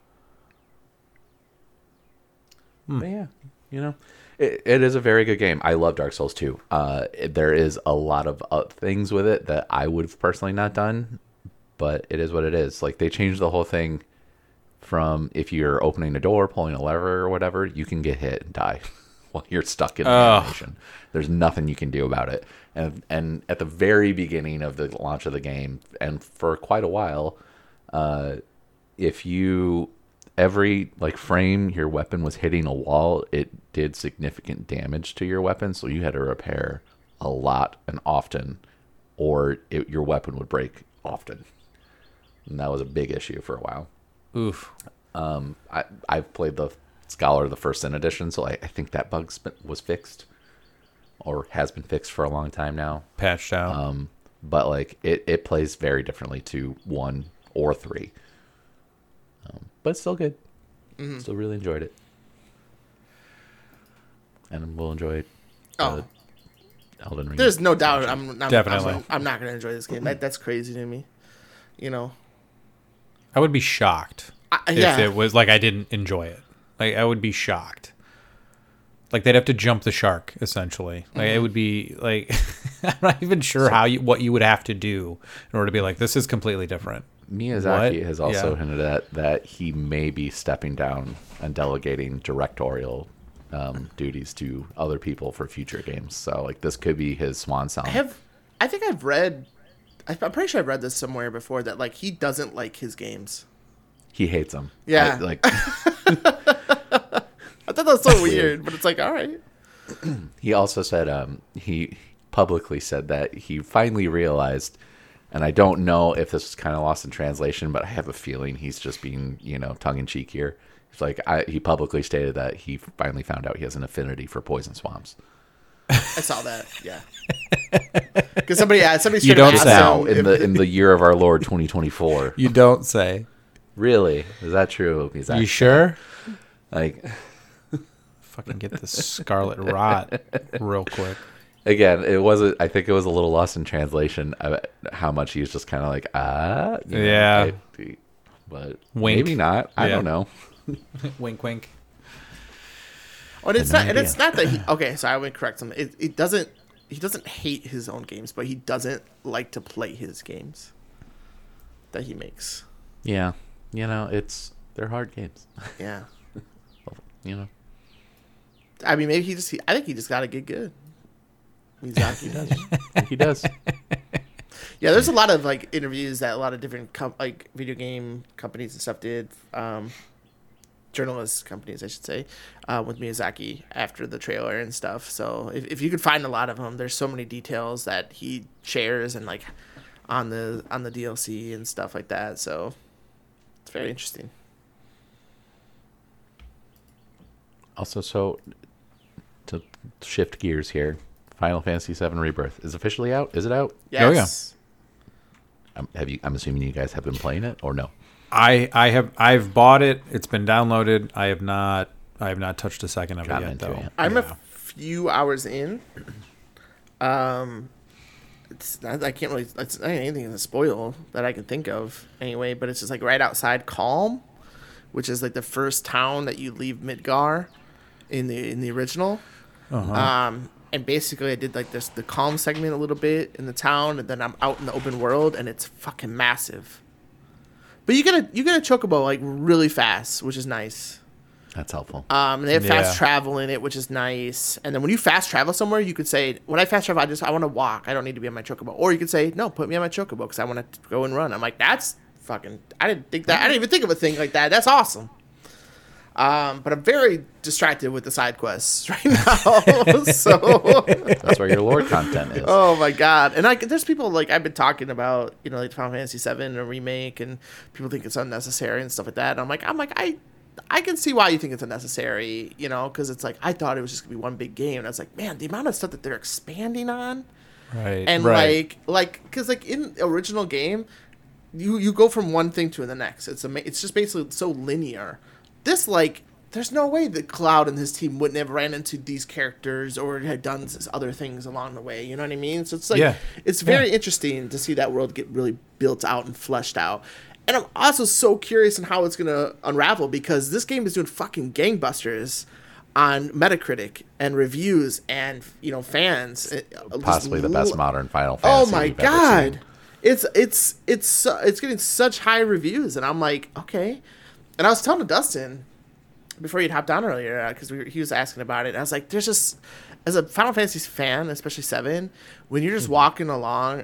S1: But yeah, you know, it, it is a very good game. I love Dark Souls two. Uh, it- there is a lot of uh, things with it that I would have personally not done, but it is what it is. Like they changed the whole thing from if you're opening a door, pulling a lever or whatever, you can get hit and die while you're stuck in the
S2: Ugh.
S1: animation. There's nothing you can do about it. And and at the very beginning of the launch of the game, and for quite a while, uh, if you every like frame your weapon was hitting a wall, it did significant damage to your weapon, so you had to repair a lot and often, or it, your weapon would break often, and that was a big issue for a while.
S2: Oof.
S1: Um, I I've played the Scholar the first in edition, so I, I think that bug was fixed, or has been fixed for a long time now.
S2: Patched out.
S1: Um, but like it, it plays very differently to one or three. Um, but it's still good. Mm-hmm. Still really enjoyed it, and we'll enjoy.
S3: Oh,
S1: Elden Ring.
S3: There's no doubt. I'm, I'm
S2: Definitely.
S3: I'm, I'm not gonna enjoy this game. That, that's crazy to me. You know.
S2: I would be shocked
S3: I,
S2: if
S3: yeah.
S2: it was like I didn't enjoy it. Like I would be shocked. Like they'd have to jump the shark essentially. Like mm-hmm. It would be like I'm not even sure so, how you what you would have to do in order to be like this is completely different.
S1: Miyazaki
S2: what?
S1: has also
S2: yeah.
S1: hinted at that he may be stepping down and delegating directorial um, duties to other people for future games. So like this could be his swan song.
S3: I have, I think I've read, I'm pretty sure I've read this somewhere before that like he doesn't like his games.
S1: He hates them.
S3: Yeah.
S1: I, like
S3: I thought that was so weird, but it's like all right.
S1: He also said um, he publicly said that he finally realized. And I don't know if this was kind of lost in translation, but I have a feeling he's just being, you know, tongue-in-cheek here. It's like I, he publicly stated that he finally found out he has an affinity for poison swamps.
S3: I saw that, yeah. Because somebody asked, somebody
S2: you don't
S3: asked
S1: now
S3: him
S1: in the in the year of our Lord twenty twenty-four.
S2: You don't say.
S1: Really? Is that true? Is that
S2: you sure?
S1: Like,
S2: fucking get the scarlet rot real quick.
S1: Again, it wasn't. I think it was a little lost in translation. How much he was just kind of like, ah, you know,
S2: yeah.
S1: I, but
S2: wink.
S1: Maybe not. I
S2: yeah.
S1: don't know.
S2: Wink, wink.
S3: Oh, and it's not. And it's not that he. Okay, so I would correct him. It, it doesn't. He doesn't hate his own games, but he doesn't like to play his games that he makes.
S1: Yeah, you know, it's they're hard games.
S3: Yeah.
S1: You know.
S3: I mean, maybe he just. He, I think he just got to get good. Miyazaki does.
S1: He does.
S3: Yeah, there's a lot of like interviews that a lot of different com- like video game companies and stuff did, um, journalist companies, I should say, uh, with Miyazaki after the trailer and stuff. So if if you could find a lot of them, there's so many details that he shares and like on the on the D L C and stuff like that. So it's very interesting.
S1: Also, so to shift gears here. Final Fantasy seven Rebirth is officially out. Is it out?
S3: Yes.
S1: Oh, yeah. Um, have you? I'm assuming you guys have been playing it, or no?
S2: I I have I've bought it. It's been downloaded. I have not I have not touched a second of
S1: Gotten
S2: it yet,
S1: into
S2: though.
S1: it.
S3: I'm
S2: yeah.
S3: a few hours in. Um, it's not, I can't really. It's not anything to spoil that I can think of anyway. But it's just like right outside Calm, which is like the first town that you leave Midgar in the in the original.
S2: Uh-huh.
S3: Um. And basically, I did like this the calm segment a little bit in the town, and then I'm out in the open world, and it's fucking massive. But you get a you get a chocobo like really fast, which is nice.
S1: That's helpful.
S3: Um, and they have fast
S2: Yeah.
S3: travel in it, which is nice. And then when you fast travel somewhere, you could say, when I fast travel, I just I want to walk. I don't need to be on my chocobo. Or you could say, no, put me on my chocobo because I want to go and run. I'm like, that's fucking. I didn't think that. I didn't even think of a thing like that. That's awesome. Um, but I'm very distracted with the side quests right now. So
S1: That's where your lore content is.
S3: oh my god! And like, there's people like I've been talking about, you know, like Final Fantasy seven a remake, and people think it's unnecessary and stuff like that. And I'm like, I'm like, I, I can see why you think it's unnecessary, you know, because it's like I thought it was just gonna be one big game, and I was like, man, the amount of stuff that they're expanding on,
S2: Right.
S3: and
S2: right.
S3: like, like, because like in the original game, you you go from one thing to the next. It's a, it's just basically so linear. This, like, there's no way that Cloud and his team wouldn't have ran into these characters or had done other things along the way. You know what I mean? So it's like,
S2: Yeah.
S3: it's very
S2: Yeah.
S3: interesting to see that world get really built out and fleshed out. And I'm also so curious on how it's going to unravel because this game is doing fucking gangbusters on Metacritic and reviews and, you know, fans.
S1: Possibly the best modern Final
S3: Oh
S1: Fantasy.
S3: my
S1: we've ever
S3: god.
S1: seen.
S3: It's it's it's su- it's getting such high reviews, and I'm like, okay. And I was telling Dustin before you'd hopped on earlier because we he was asking about it. And I was like, there's just as a Final Fantasy fan, especially seven, when you're just
S1: Mm-hmm.
S3: walking along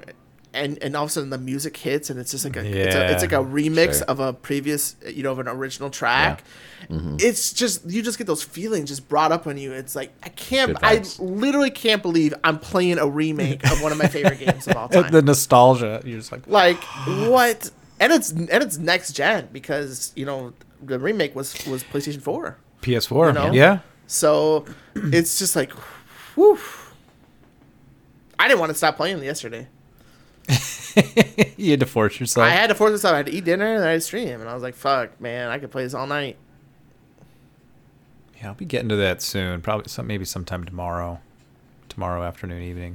S3: and and all of a sudden the music hits and it's just like a it's, a,
S2: Yeah,
S3: it's like a remix
S1: sure.
S3: of a previous, you know, of an original track.
S1: Yeah. Mm-hmm.
S3: It's just, you just get those feelings just brought up on you. It's like, I can't,
S1: Good
S3: I
S1: vibes.
S3: literally can't believe I'm playing a remake of one of my favorite games of all time.
S2: The nostalgia. You're just like,
S3: Like, what? And it's and it's next gen because, you know, the remake was was PlayStation four.
S2: P S four.
S3: You know?
S2: Yeah.
S3: So it's just like, whew. I didn't want to stop playing yesterday.
S2: You had to force yourself.
S3: I had to force myself. I had to eat dinner and I had to stream, and I was like, "Fuck, man, I could play this all night."
S2: Yeah, I'll be getting to that soon. Probably some, maybe sometime tomorrow. Tomorrow afternoon, evening.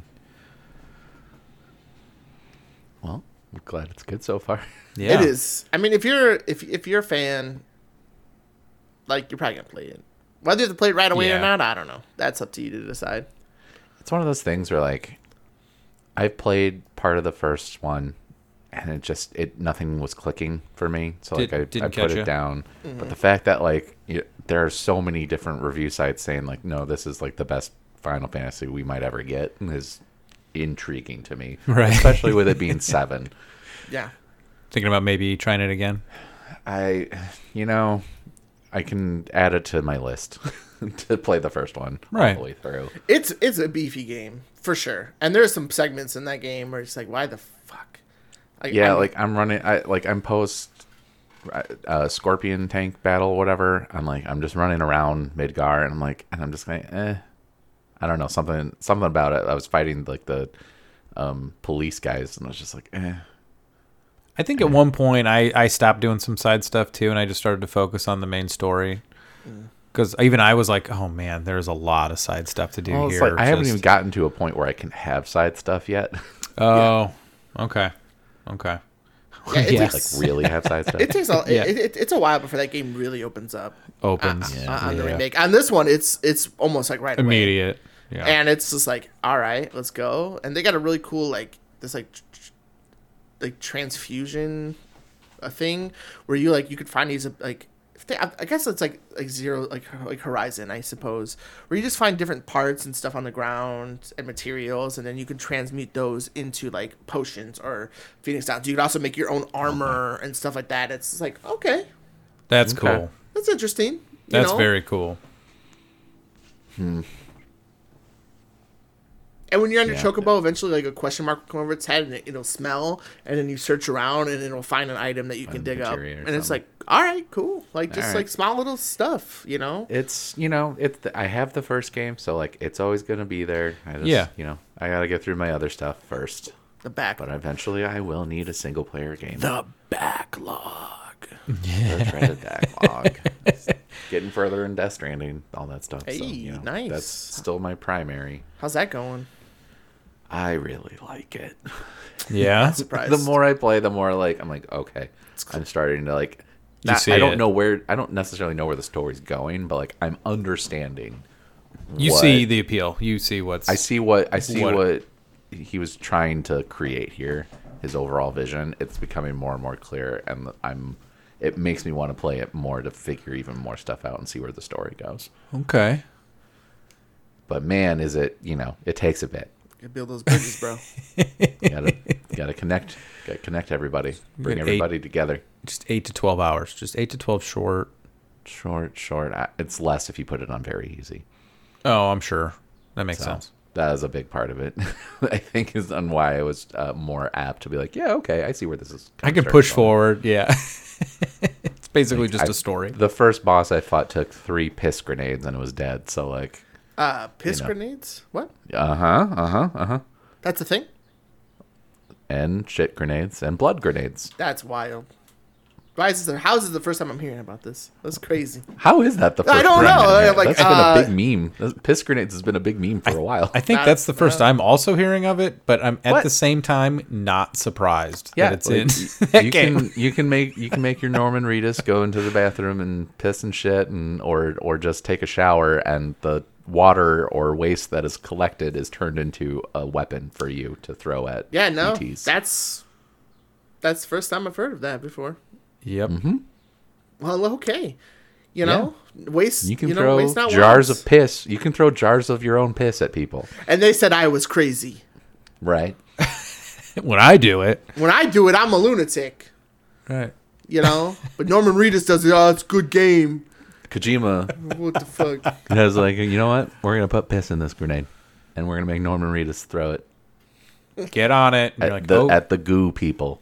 S1: Well, I'm glad it's good so far.
S2: Yeah.
S3: It is. I mean, if you're if if you're a fan, like, you're probably gonna play it. Whether you have to play it right away
S2: Yeah.
S3: or not, I don't know. That's up to you to decide.
S1: It's one of those things where, like, I played part of the first one, and it just it nothing was clicking for me. So like
S2: Did-
S1: I,
S2: didn't
S1: I put
S2: catch
S1: it
S2: ya?
S1: down.
S3: Mm-hmm.
S1: But the fact that like you, there are so many different review sites saying like, no, this is like the best Final Fantasy we might ever get is intriguing to me,
S2: Right.
S1: especially with it being seven.
S3: Yeah.
S2: Thinking about maybe trying it again.
S1: I, you know, I can add it to my list to play the first one
S2: Right.
S1: all the way through.
S3: It's it's a beefy game for sure, and there's some segments in that game where it's like, why the fuck? Like,
S1: Yeah,
S3: I-
S1: like I'm running, I like I'm post uh, Scorpion tank battle, whatever. I'm like I'm just running around Midgar, and I'm like, and I'm just like, eh, I don't know, something something about it. I was fighting like the um, police guys, and I was just like, eh.
S2: I think at one point I, I stopped doing some side stuff too, and I just started to focus on the main story. Because even I was like, oh man, there's a lot of side stuff to do
S1: Well, it's
S2: here.
S1: like I haven't
S2: just-
S1: even gotten to a point where I can have side stuff yet.
S2: Oh, okay, okay.
S3: Yeah, it
S2: Yeah.
S3: takes-
S1: Like really have side stuff.
S3: It takes a
S2: Yeah.
S3: it, it, it's a while before that game really opens up.
S2: Opens
S3: uh,
S1: Yeah.
S3: uh, on the
S2: Yeah.
S3: remake. On this one, it's it's almost like right away.
S2: immediate. Yeah.
S3: And it's just like, all right, let's go. And they got a really cool like this like tr- tr- like transfusion a thing where you like you could find these like if they, I I guess it's like like zero like like Horizon, I suppose, where you just find different parts and stuff on the ground and materials, and then you can transmute those into like potions or Phoenix Downs. You can also make your own armor and stuff like that. It's like, okay,
S2: That's
S1: Okay.
S2: cool.
S3: that's interesting. You
S2: That's
S3: know?
S2: very cool.
S3: And when you're on your
S1: Yeah.
S3: chocobo, eventually, like a question mark will come over its head, and it, it'll smell, and then you search around, and it'll find an item that you can
S1: Find
S3: dig up,
S1: materia or
S3: and it's
S1: something.
S3: like, all right, cool, like just
S1: All
S3: like
S1: right.
S3: small little stuff, you know?
S1: It's you know it's the, I have the first game, so like it's always gonna be there. I just,
S2: Yeah.
S1: you know I gotta get through my other stuff first,
S3: The back,
S1: but eventually I will need a single player game.
S3: the backlog.
S1: The dreaded backlog. Getting further in Death Stranding, all that stuff. so,
S3: Hey,
S1: you know,
S3: nice.
S1: That's still my primary.
S3: How's that going?
S1: I really like it.
S2: Yeah.
S3: Surprised.
S1: The more I play, the more like I'm like, okay, I'm starting to like.
S2: You
S1: Not,
S2: see
S1: I don't
S2: it.
S1: know where. I don't necessarily know where the story's going, but like I'm understanding.
S2: You
S1: what-
S2: see the appeal. You see what's.
S1: I see what I see
S2: What-
S1: what, he was trying to create here. His overall vision. It's becoming more and more clear, and I'm. It makes me want to play it more to figure even more stuff out and see where the story goes.
S2: Okay.
S1: But man, is it you know it takes a bit.
S3: You build those bridges, bro.
S1: You gotta gotta connect, gotta connect everybody, bring
S2: got eight-
S1: everybody together.
S2: Just eight to twelve hours. Just eight to twelve short.
S1: Short, short. uh, It's less if you put it on very easy.
S2: Oh, I'm sure that makes
S1: So
S2: sense.
S1: that is a big part of it. I think is on why I was uh, more apt to be like, yeah, okay, I see where this is.
S2: I can
S1: starting
S2: push
S1: from.
S2: forward. Yeah. It's basically just
S1: I-
S2: a story.
S1: The first boss I fought took three piss grenades and it was dead. So like,
S3: Uh, piss
S1: You know.
S3: grenades? What?
S1: uh huh, uh huh, uh huh,
S3: That's a thing?
S1: and shit grenades and blood grenades.
S3: That's wild. Why is this? How is this the first time I'm hearing about this? That's crazy.
S1: How is that the first?
S3: I don't
S1: grenade?
S3: know, I'm like,
S1: That's
S3: uh,
S1: been a big meme. That's- Piss grenades has been a big meme for a while.
S2: I think
S3: Not-
S2: that's the first
S3: uh,
S2: I'm also hearing of it, but I'm at
S1: What?
S2: the same time not surprised
S1: Yeah,
S2: that it's
S1: like,
S2: in
S1: y-
S2: that
S1: you
S2: game.
S1: can you can make you can make your Norman Reedus go into the bathroom and piss and shit, and or or just take a shower, and the water or waste that is collected is turned into a weapon for you to throw at
S3: Yeah, no.
S1: E Ts.
S3: That's that's the first time I've heard of that before.
S2: Yep.
S1: Mm-hmm.
S3: Well, okay. You know, waste.
S1: You can
S3: you know,
S1: throw
S3: waste not
S1: jars
S3: once.
S1: of piss. You can throw jars of your own piss at people,
S3: And they said I was crazy.
S1: right?
S2: when I do it.
S3: When I do it, I'm a lunatic.
S2: Right.
S3: You know? But Norman Reedus does it. Oh, it's a good game.
S1: Kojima
S3: What the fuck?
S1: has like, you know what? We're gonna put piss in this grenade, and we're gonna make Norman Reedus throw it
S2: Get on it. And
S1: at
S2: you're like,
S1: the
S2: oh,
S1: at the goo people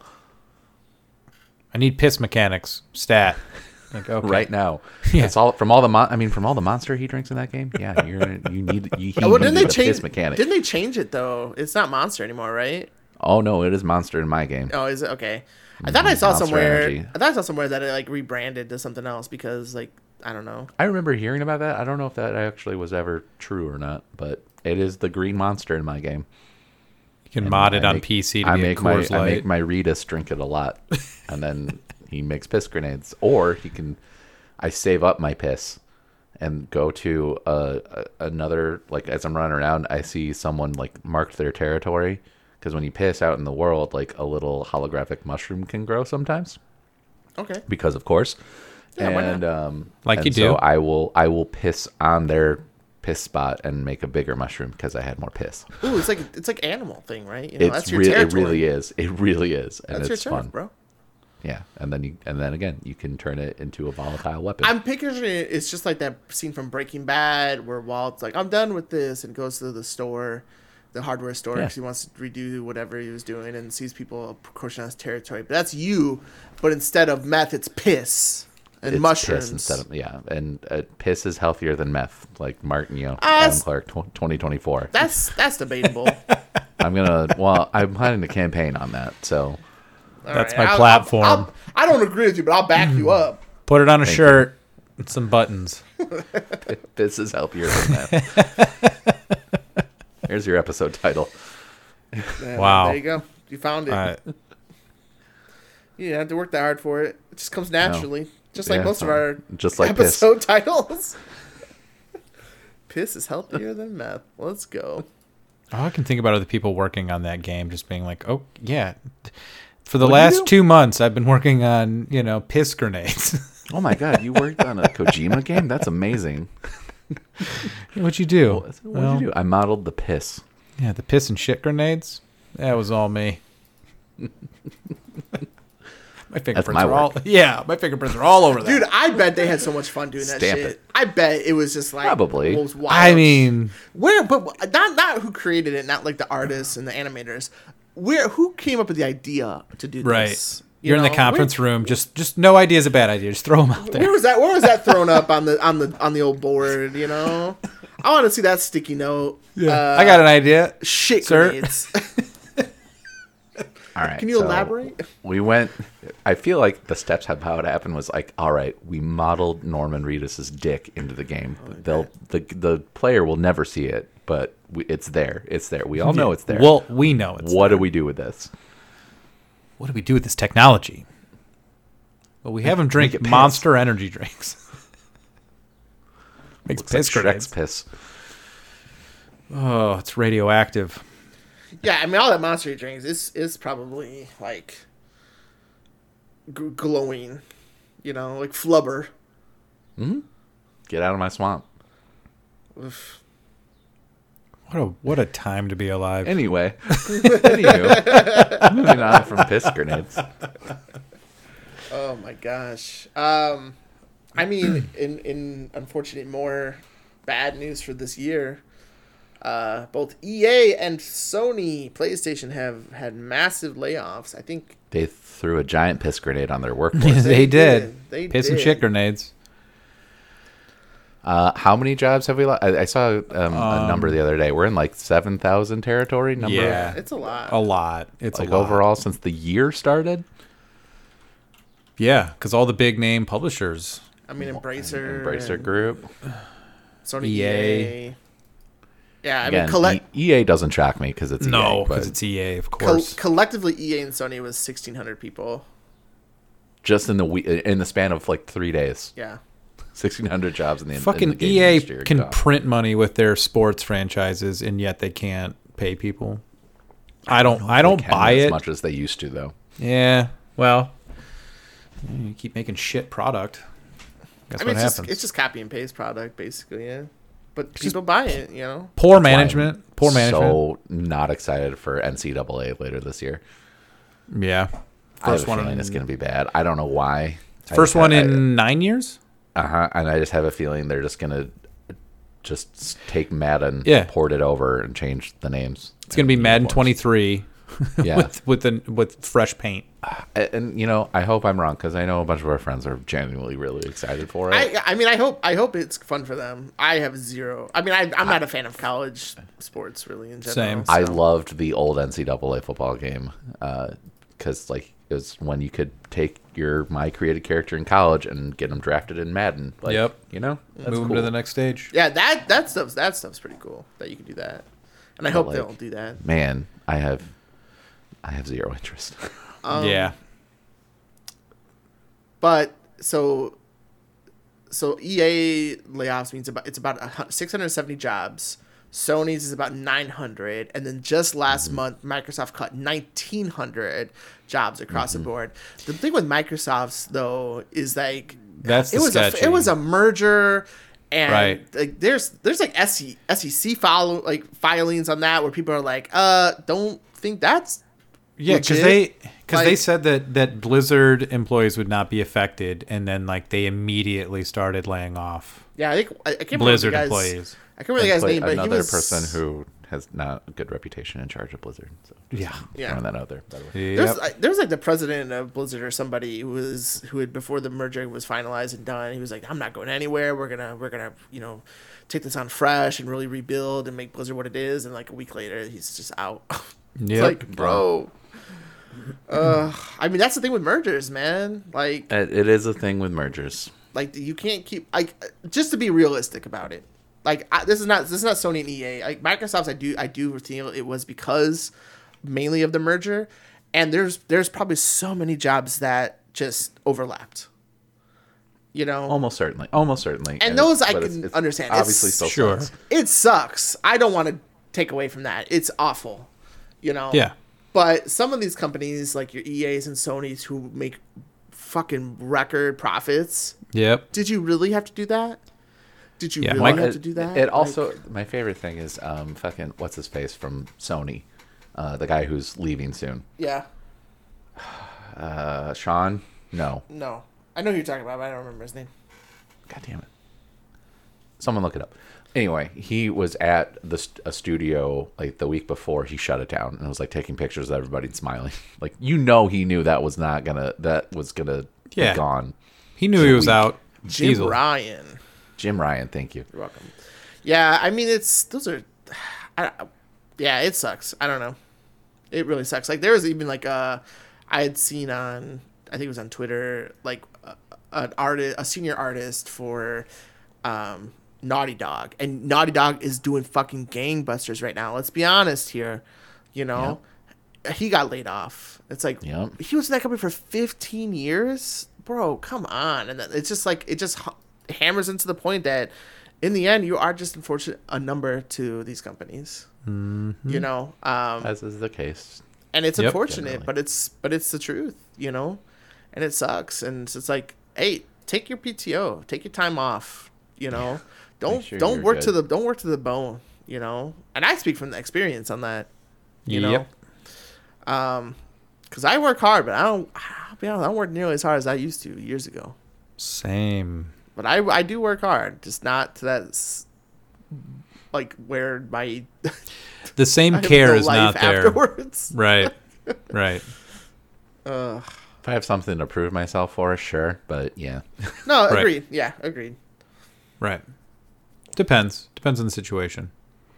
S2: I need piss mechanics. Stat. Like, okay.
S1: right now.
S2: Yeah.
S1: It's all from all the mon- I mean, from all the monster he drinks in that game. Yeah, you're you need you. He
S3: Oh, well, didn't they
S1: needs a
S3: change?
S1: piss mechanic.
S3: Didn't they change it though? It's not Monster anymore, right?
S1: Oh no, it is monster in my game.
S3: Oh, is it okay? I thought I saw
S1: Monster
S3: somewhere.
S1: Energy.
S3: I thought I saw somewhere that it like rebranded to something else because like I don't know.
S1: I remember hearing about that. I don't know if that actually was ever true or not, but it is the green monster in my game.
S2: You can
S1: And
S2: mod it
S1: I
S2: on
S1: make-
S2: P C to
S1: I
S2: be a
S1: make my
S2: Coors
S1: I
S2: Light.
S1: make my Reedus drink it a lot, and then he makes piss grenades. Or he can, I save up my piss, and go to a, a another like as I'm running around, I see someone like marked their territory because when you piss out in the world, like a little holographic mushroom can grow sometimes
S3: Okay.
S1: because of course.
S3: Yeah, why
S1: and
S3: not?
S1: um,
S2: Like
S1: and
S2: you
S1: so
S2: do.
S1: I will I will piss on their piss spot and make a bigger mushroom because I had more piss.
S3: Ooh, it's like it's like animal thing, right? You know,
S1: It's
S3: that's your
S1: really it
S3: territory.
S1: really is. It really is, and
S3: That's
S1: it's
S3: your turf,
S1: fun,
S3: bro.
S1: Yeah, and then you and then again you can turn it into a volatile weapon.
S3: I'm picturing it. It's just like that scene from Breaking Bad where Walt's like, "I'm done with this," and goes to the store, the hardware store,
S1: Yeah.
S3: because he wants to redo whatever he was doing, and sees people approaching on his territory. But that's you. But instead of meth, it's piss and
S1: It's
S3: mushrooms.
S1: piss instead of yeah, and uh, piss is healthier than meth, like Martin, you know,
S3: Ah,
S1: Adam
S3: s-
S1: Clark, tw- twenty twenty-four.
S3: That's that's debatable.
S1: I'm gonna well, I'm planning to campaign on that, so
S3: All
S2: That's
S3: right,
S2: my
S3: I'll-
S2: platform.
S3: I'll, I'll, I don't agree with you, but I'll back you up.
S2: Put it on a
S1: Thank
S2: shirt and some buttons.
S1: piss is healthier than meth. Here's your episode title.
S3: Yeah,
S2: Wow.
S3: There you go. You found it.
S2: All right.
S3: You didn't have to work that hard for it. It just comes naturally. Just like
S1: Yeah,
S3: most of
S1: uh,
S3: our
S1: just like piss.
S3: episode titles. Piss is healthier than meth. Let's go.
S2: All I can think about are the people working on that game just being like, oh, yeah. For the
S1: What do you
S2: last
S1: do?
S2: two months, I've been working on, you know, piss grenades.
S1: Oh my god, you worked on a Kojima game? That's amazing.
S2: What'd you do?
S1: What did
S2: Well,
S1: you do? I modeled the piss.
S2: Yeah, the piss and shit grenades. That was all me. My fingerprints
S1: my
S2: are all
S1: work.
S2: yeah. My fingerprints are all over that.
S3: Dude, I bet they had so much fun doing that
S1: Stamp
S3: shit.
S1: it.
S3: I bet it was just like
S1: Probably.
S3: the most wild.
S2: I mean,
S3: where, but not not who created it, not like the artists and the animators. Where who came up with the idea to do
S2: right?
S3: this? You
S2: You're in the
S3: know?
S2: conference
S3: Where,
S2: room. Just, just no idea is a bad idea. Just throw them out there.
S3: where was that? Where was that thrown up on the on the on the old board? You know, I want to see that sticky note. Uh,
S2: I got an idea.
S3: shit
S2: sir.
S3: grenades.
S1: All right.
S3: Can you
S1: so
S3: elaborate?
S1: We went. I feel like the steps of how it happened was like, all right, we modeled Norman Reedus's dick into the game. They'll the the player will never see it, but we, it's there. It's there. We all know it's there.
S2: Well, we know it's.
S1: what do we do with this?
S2: What do we do with this technology? Well, we have them drink
S1: it piss.
S2: Monster Energy drinks. Makes
S1: Looks like
S2: piss
S1: Shrek's
S2: grenades.
S1: piss.
S2: Oh, it's radioactive.
S3: Yeah, I mean, all that Monster drinks is is probably like g- glowing, you know, like flubber.
S1: Get out of my swamp.
S3: Oof.
S2: What a what a time to be alive.
S1: Anyway, anywho, moving on from piss grenades.
S3: Oh my gosh. Um, I mean, in in unfortunate more bad news for this year, uh, both E A and Sony PlayStation have had massive layoffs. I think
S1: They threw a giant piss grenade on their workforce.
S2: they,
S3: They
S2: did.
S3: did. They
S2: Piss and
S3: did.
S2: shit grenades.
S1: Uh, how many jobs have we lost? I, I saw um, a number the other day. We're in like seven thousand territory. Number,
S2: Yeah.
S3: it's a lot.
S2: A lot. It's
S1: like
S2: a lot.
S1: overall since the year started.
S2: Yeah, because all the big name publishers.
S3: I mean, Embracer,
S1: Embracer
S3: and
S1: Group.
S3: Sony
S2: E
S3: E
S2: A.
S3: A. Yeah, I
S1: Again,
S3: mean, collect.
S1: E- EA doesn't shock me because it's
S2: No,
S1: E A, but
S2: because it's E A, of
S3: Co-
S2: course.
S3: collectively, E A and Sony was sixteen hundred people.
S1: just in the we- in the span of like three days,
S3: Yeah.
S1: sixteen hundred jobs in the in
S2: Fucking
S1: the game
S2: E A
S1: industry are
S2: can
S1: gone.
S2: print money with their sports franchises, and yet they can't pay people. I don't. I don't
S1: They can
S2: buy
S1: as
S2: it.
S1: much as they used to, though.
S2: Yeah. Well, you keep making shit product. That's
S3: I mean,
S2: what
S3: it's
S2: happens.
S3: just, it's just copy and paste product, basically, yeah. but people buy it. You know,
S2: Poor
S1: That's why
S2: management.
S1: I'm
S2: Poor management.
S1: So not excited for N C double A later this year.
S2: Yeah.
S1: I have
S2: First
S1: a
S2: one
S1: feeling
S2: in,
S1: it's going to be bad. I don't know why.
S2: first one in nine years?
S1: Uh huh. And I just have a feeling they're just going to just take Madden,
S2: Yeah.
S1: port it over, and change the names.
S2: It's going to be Madden twenty-three
S1: Yeah.
S2: with with the, with fresh paint.
S1: And, and, you know, I hope I'm wrong because I know a bunch of our friends are genuinely really excited for it.
S3: I I mean I hope I hope it's fun for them. I have zero. I mean I I'm not a fan of college sports really in general.
S2: Same.
S3: so-
S1: I loved the old N C double A football game because, like, it was when you could take your my created character in college and get them drafted in Madden. Like,
S2: Yep.
S1: You know, that's
S2: Move 'em
S1: cool.
S2: to the next stage.
S3: Yeah, that that stuff's that stuff's pretty cool that you can do that, and I hope
S1: like-
S3: they'll do that.
S1: Man, I have, I have zero interest.
S3: Um,
S2: yeah.
S3: But so, so E A layoffs means about it's about six hundred seventy jobs. Sony's is about nine hundred, and then just last
S1: Mm-hmm.
S3: month, Microsoft cut nineteen hundred jobs across
S1: Mm-hmm.
S3: the board. The thing with Microsoft's though is like
S2: That's
S3: it
S2: the
S3: was a
S2: sketchy.
S3: it was a merger. And
S2: Right.
S3: like there's there's like S E C follow like filings on that where people are like, uh, don't think that's
S2: Yeah, because
S3: legit.
S2: they because they
S3: Like-
S2: said that that Blizzard employees would not be affected, and then like they immediately started laying off
S3: yeah. I think I, I can't
S2: Blizzard
S3: remember the guy's,
S2: employees.
S3: I can't remember the guy's
S1: Play
S3: name, but he
S1: another
S3: was
S1: person who has not a good reputation in charge of Blizzard. So just
S2: Yeah.
S3: Yeah.
S1: throwing that out there. By the way.
S3: There's
S2: Yep.
S3: like, there was like the president of Blizzard or somebody who was who had before the merger was finalized and done. He was like, "I'm not going anywhere. We're gonna we're gonna you know take this on fresh and really rebuild and make Blizzard what it is." And like a week later, he's just out. It's
S2: Yep.
S3: like, bro. Uh, I mean, that's the thing with mergers, man. Like,
S1: It, it is a thing with mergers.
S3: like you can't keep like just to be realistic about it. Like I, this is not this is not Sony and E A. Like Microsoft's, I do I do feel it was because mainly of the merger, and there's there's probably so many jobs that just overlapped. You know,
S1: Almost certainly. Almost certainly.
S3: And
S1: it's-
S3: those I
S1: but
S3: can understand. It's-
S1: Obviously, still
S2: Sure.
S1: sucks.
S3: it sucks. I don't want to take away from that. It's awful. You know.
S2: Yeah.
S3: But some of these companies, like your E As and Sonys, who make fucking record profits,
S2: Yep.
S3: did you really have to do that? Did you
S2: Yeah,
S3: really
S2: Mike-
S3: have
S1: It,
S3: to do that?
S1: it
S3: Like-
S1: also, my favorite thing is um, fucking what's his face from Sony, uh, the guy who's leaving soon.
S3: yeah.
S1: Uh, Sean? No.
S3: No, I know who you're talking about, but I don't remember his name.
S1: God damn it. Someone look it up. Anyway, he was at the st- a studio like the week before he shut it down, and was like taking pictures of everybody and smiling. Like, you know, he knew that was not gonna that was gonna
S2: Yeah.
S1: be gone.
S2: He knew he was
S1: week.
S2: out.
S3: Jim
S2: easily.
S3: Ryan.
S1: Jim Ryan, thank you.
S3: You're welcome. Yeah, I mean, it's those are. I, yeah, it sucks. I don't know. It really sucks. Like there was even like uh, I had seen on I think it was on Twitter like uh, an artist, a senior artist for um, Naughty Dog, and Naughty Dog is doing fucking gangbusters right now. Let's be honest here, you know. He got laid off. It's like
S1: Yep.
S3: he was in that company for fifteen years, bro. Come on, and it's just like it just h- hammers into the point that in the end you are just unfortunate a number to these companies. Mm-hmm. You know, um,
S1: As is the case.
S3: and it's
S2: Yep.
S3: unfortunate,
S1: Generally.
S3: but it's but it's the truth, you know, and it sucks. And it's like, hey, take your P T O, take your time off, you know. Don't
S1: sure
S3: don't
S1: you're
S3: work to
S1: good.
S3: the don't work to the bone, you know. And I speak from the experience on that, you
S2: Yep.
S3: know. Um, because I work hard, but I don't. I'll be honest, I don't work nearly as hard as I used to years ago.
S2: Same.
S3: But I I do work hard, just not to that s- like where my
S2: The same
S3: I have
S2: care
S3: no
S2: is not
S3: life
S2: there.
S3: afterwards.
S2: Right. Right.
S3: Ugh.
S1: If I have something to prove myself for, sure. But yeah.
S3: No,
S2: Right.
S3: agreed. Yeah, agreed.
S2: Right. Depends. Depends on the situation.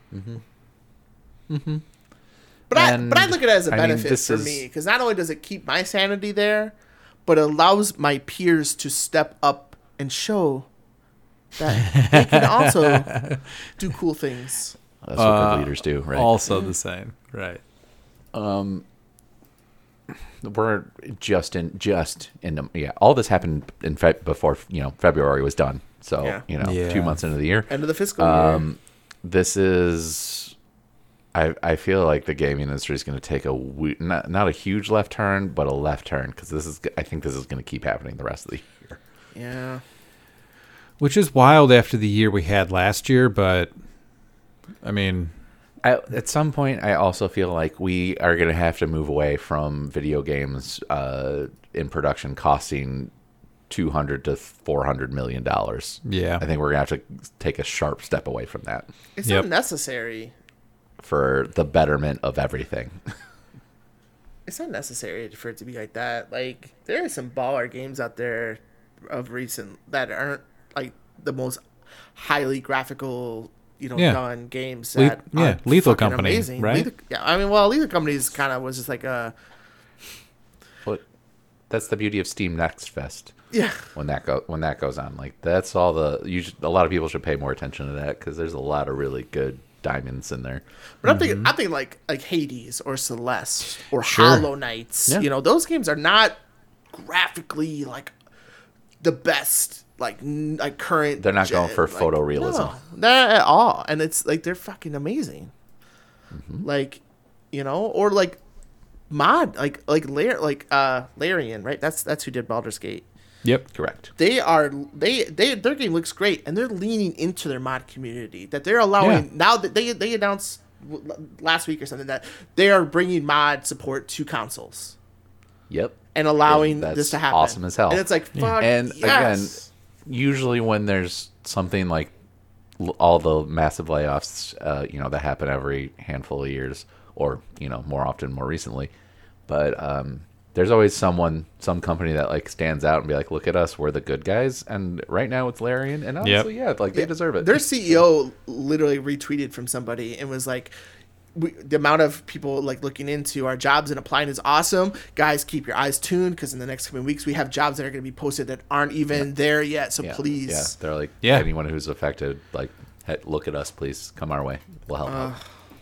S3: But I
S1: And,
S3: but I look at it as a
S1: I mean,
S3: benefit
S1: this
S3: for
S1: is-
S3: me because not only does it keep my sanity there, but it allows my peers to step up and show that they can also do cool things.
S1: That's what
S2: Uh,
S1: good leaders do, right?
S2: Also the same. Right.
S1: We're just in just in the, yeah. All this happened in Fe- before you know February was done. So
S3: Yeah.
S1: you know,
S2: Yeah.
S1: two months into the year.
S3: End of the fiscal year.
S1: Um, this is, I I feel like the gaming industry is going to take a we- not not a huge left turn, but a left turn because this is I think this is going to keep happening the rest of the year.
S3: Yeah.
S2: Which is wild after the year we had last year, but I mean,
S1: I, at some point, I also feel like we are going to have to move away from video games uh, in production costing two hundred to four hundred million dollars.
S2: yeah.
S1: I think we're going to have to take a sharp step away from that
S3: It's
S2: Yep.
S3: not necessary.
S1: for the betterment of everything.
S3: It's not necessary for it to be like that. Like, there are some baller games out there of recent that aren't like the most highly graphical, you know,
S2: Yeah.
S3: done games
S2: Le-
S3: that
S2: yeah,
S3: are
S2: Lethal
S3: fucking
S2: Company,
S3: amazing.
S2: right?
S3: Lethal, yeah, I mean, well, Lethal Company's kind of was just like a
S1: But that's the beauty of Steam Next Fest.
S3: yeah.
S1: When that go when that goes on, like that's all the you should, a lot of people should pay more attention to that because there's a lot of really good diamonds in there.
S3: But I'm thinking, I'm thinking like like Hades or Celeste or
S2: Sure.
S3: Hollow Knights.
S1: Yeah.
S3: You know, those games are not graphically like the best, like n- like current.
S1: They're not going
S3: gen-
S1: for
S3: like,
S1: photorealism.
S3: No, not at all. And it's like they're fucking amazing.
S1: Mm-hmm.
S3: Like, you know, or like mod, like like Lar- like uh Larian, right? That's that's who did Baldur's Gate.
S2: Yep.
S1: Correct.
S3: They are they they their game looks great, and they're leaning into their mod community. That they're allowing
S2: Yeah.
S3: now that they they announced w- last week or something that they are bringing mod support to consoles
S1: Yep.
S3: and allowing
S1: That's
S3: this to happen.
S1: awesome as hell.
S3: And it's like fuck
S1: And
S3: yes.
S1: Usually when there's something like l- all the massive layoffs, uh, you know, that happen every handful of years, or you know, more often, more recently, but um, there's always someone, some company that like stands out and be like, "Look at us, we're the good guys." And right now it's Larian, and honestly, yeah, like they deserve it.
S3: Their C E O literally retweeted from somebody and was like, we, the amount of people like looking into our jobs and applying is awesome. Guys, keep your eyes tuned because in the next coming weeks we have jobs that are going to be posted that aren't even there yet. So
S1: yeah,
S3: please,
S1: yeah, they're like,
S2: Yeah.
S1: anyone who's affected, like, hey, look at us, please, come our way, we'll help out.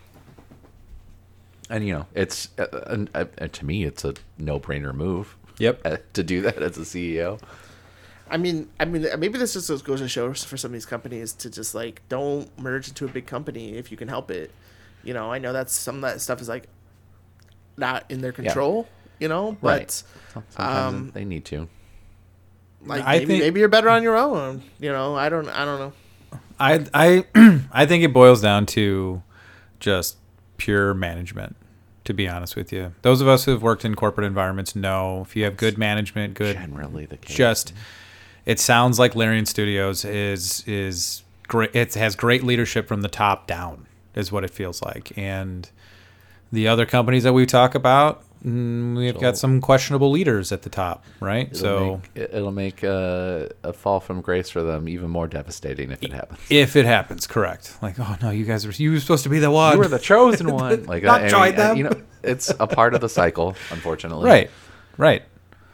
S1: And you know, it's uh, uh, uh, uh, to me, it's a no-brainer move.
S2: Yep.
S1: uh, to do that as a C E O.
S3: I mean, I mean, maybe this just goes to show for some of these companies to just like don't merge into a big company if you can help it. You know, I know that's some of that stuff is like not in their control. You know, but
S1: Right. Sometimes
S3: um,
S1: they need to.
S3: like
S2: I
S3: maybe,
S2: think-
S3: maybe you're better on your own. You know, I don't, I don't know.
S2: I I I think it boils down to just pure management. To be honest with you, those of us who have worked in corporate environments know if you have good management, good
S1: Generally the case.
S2: just it sounds like Larian Studios is is great. It has great leadership from the top down, is what it feels like. And the other companies that we talk about, mm, we've got
S1: So-
S2: some questionable leaders at the top, right?
S1: It'll
S2: so
S1: make, it- it'll make uh, a fall from grace for them even more devastating if it happens.
S2: if it happens, correct? Like, oh no, you guys are you were supposed to be the one.
S1: You were the chosen one. Like
S2: Not
S1: I, I
S2: join
S1: mean,
S2: them.
S1: You know, it's a part of the cycle, unfortunately.
S2: Right, right.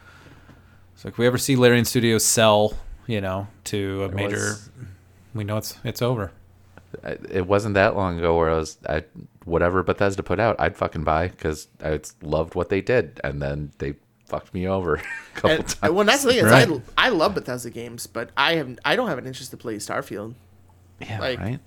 S2: So if we ever see Larian Studios sell, you know, to a
S1: There
S2: major,
S1: was-
S2: we know it's it's over.
S1: I- It wasn't that long ago where I was, I, whatever Bethesda put out, I'd fucking buy because I loved what they did, and then they fucked me over a couple
S3: And,
S1: times.
S3: and well, that's the thing is,
S2: Right.
S3: I I love Bethesda games, but I have I don't have an interest to play Starfield.
S1: yeah,
S3: like-
S1: right.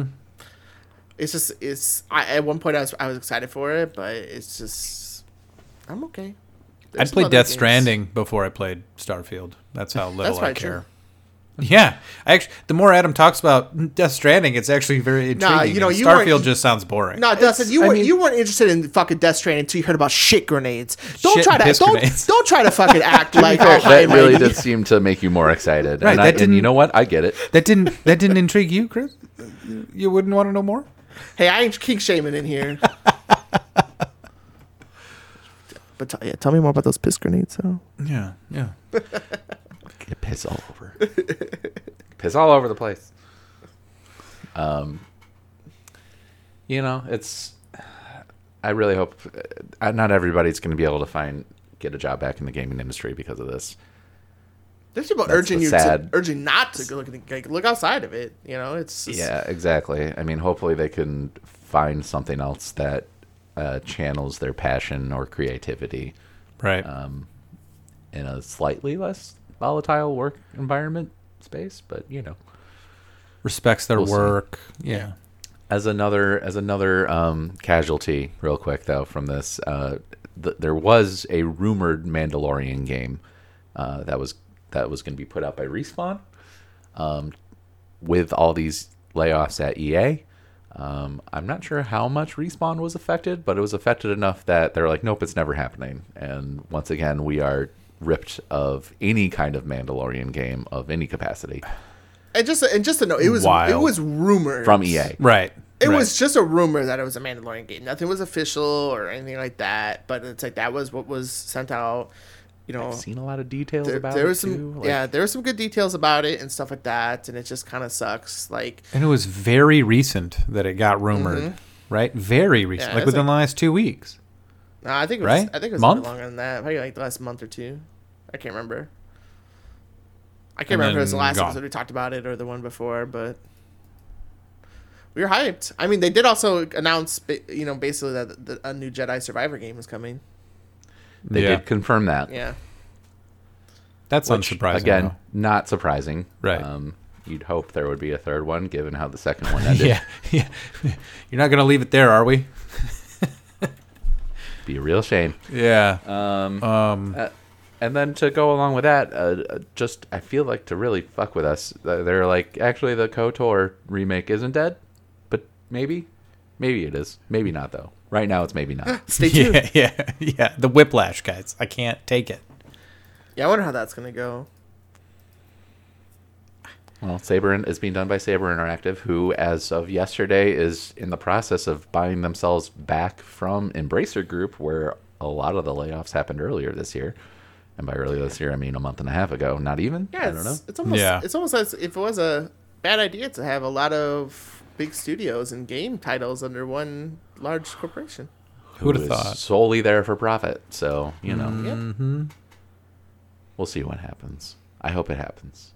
S3: It's just it's I at one point I was I was excited for it, but it's just I'm okay. There's
S2: I'd
S3: some
S2: play
S3: other
S2: Death
S3: games.
S2: Stranding before I played Starfield. That's how little
S3: That's
S2: I
S3: probably
S2: care.
S3: true.
S2: Yeah, I actually, the more Adam talks about Death Stranding, it's actually very intriguing.
S3: Nah, you know,
S2: and
S3: you
S2: Starfield
S3: weren't-
S2: just sounds boring.
S3: No, Dustin, you
S1: I
S3: weren't
S1: mean-
S3: you weren't interested in fucking Death Stranding until you heard about shit grenades. Don't
S2: Shit
S3: try
S2: and
S3: to
S2: piss
S3: don't,
S2: grenades.
S3: don't try to fucking act like
S1: Fair,
S3: all high
S1: that
S3: and
S1: really
S3: mighty.
S1: did seem to make you more excited.
S2: Right,
S1: and,
S2: that
S1: I, and you
S2: didn't-
S1: know what? I get it.
S2: that didn't that didn't intrigue you, Chris? You wouldn't want to know more?
S3: Hey, I ain't kink shaming in here. But t- yeah, tell me more about those piss grenades, though.
S2: Yeah, yeah.
S1: Get piss all over. Piss all over the place. Um, you know, it's. I really hope uh, not everybody's going to be able to find get a job back in the gaming industry because of this.
S3: There's people
S1: That's
S3: urging
S1: the
S3: you
S1: sad-
S3: to urging not to go look, at the- like, look outside of it. You know, it's just,
S1: Yeah, exactly. I mean, hopefully they can find something else that uh, channels their passion or creativity
S2: Right.
S1: um, in a slightly less volatile work environment space. But you know,
S2: Respects their
S1: we'll see.
S2: work. Yeah.
S1: as another as another um, casualty, real quick though, from this, uh, th- there was a rumored Mandalorian game uh, that was that was going to be put out by Respawn. Um, with all these layoffs at E A, um, I'm not sure how much Respawn was affected, but it was affected enough that they're like, nope, it's never happening. And once again, we are ripped of any kind of Mandalorian game of any capacity
S3: And just and just to know, it was
S2: Wild.
S3: it was rumored
S1: from E A.
S2: Right.
S3: It
S2: right.
S3: was just a rumor that it was a Mandalorian game. Nothing was official or anything like that. But it's like that was what was sent out. You know,
S1: I've seen a lot of details
S3: there,
S1: about
S3: there
S1: it
S3: was some
S1: too. Like,
S3: yeah, there were some good details about it and stuff like that. And it just kind of sucks. Like
S2: And it was very recent that it got rumored,
S3: Mhm.
S2: right? Very recent,
S3: Yeah,
S2: like
S3: it's
S2: within
S3: like-
S2: the last two weeks.
S3: no, I think it was,
S2: Right?
S3: I think it was
S2: Month?
S3: a bit longer than that. Probably like the last month or two. I can't remember. I can't
S2: And
S3: remember if it was the
S2: then
S3: last
S2: gone.
S3: episode we talked about it or the one before, but we were hyped. I mean, they did also announce, ba- you know, basically that the, a new Jedi Survivor game is coming.
S1: they
S2: Yeah.
S1: did confirm that.
S3: Yeah.
S2: That's
S1: Which,
S2: unsurprising.
S1: Again,
S2: though.
S1: not surprising.
S2: Right.
S1: Um, you'd hope there would be a third one, given how the second one ended.
S2: yeah, yeah. You're not going to leave it there, are we?
S1: Be a real shame.
S2: Yeah.
S1: Um,
S2: Um.
S1: uh, and then to go along with that, uh, uh, just I feel like to really fuck with us, uh, they're like, actually, the KOTOR remake isn't dead, but maybe, maybe it is, maybe not though. Right now, it's maybe not.
S3: Stay tuned.
S2: Yeah, yeah, yeah. The whiplash, guys. I can't take it.
S3: Yeah, I wonder how that's gonna go.
S1: Well, Saber is being done by Saber Interactive, who, as of yesterday, is in the process of buying themselves back from Embracer Group, where a lot of the layoffs happened earlier this year. And by earlier this year, I mean a month and a half ago. Not even.
S3: Yeah,
S1: I
S3: it's,
S1: don't know.
S3: it's almost
S2: Yeah.
S3: it's almost as if it was a bad idea to have a lot of big studios and game titles under one large corporation.
S2: Who would have
S1: is
S2: thought?
S1: Solely there for profit. So you know,
S3: Yep.
S2: Mm-hmm.
S1: we'll see what happens. I hope it happens.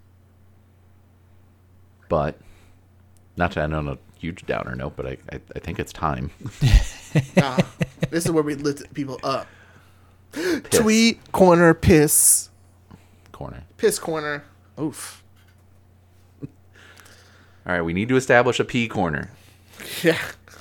S1: But not to end on a huge downer note, but I I, I think it's time.
S3: Ah, this is where we lift people up.
S1: Piss
S3: Tweet corner piss
S1: corner.
S3: piss corner. Oof.
S1: All right, we need to establish a pee corner.
S3: Yeah.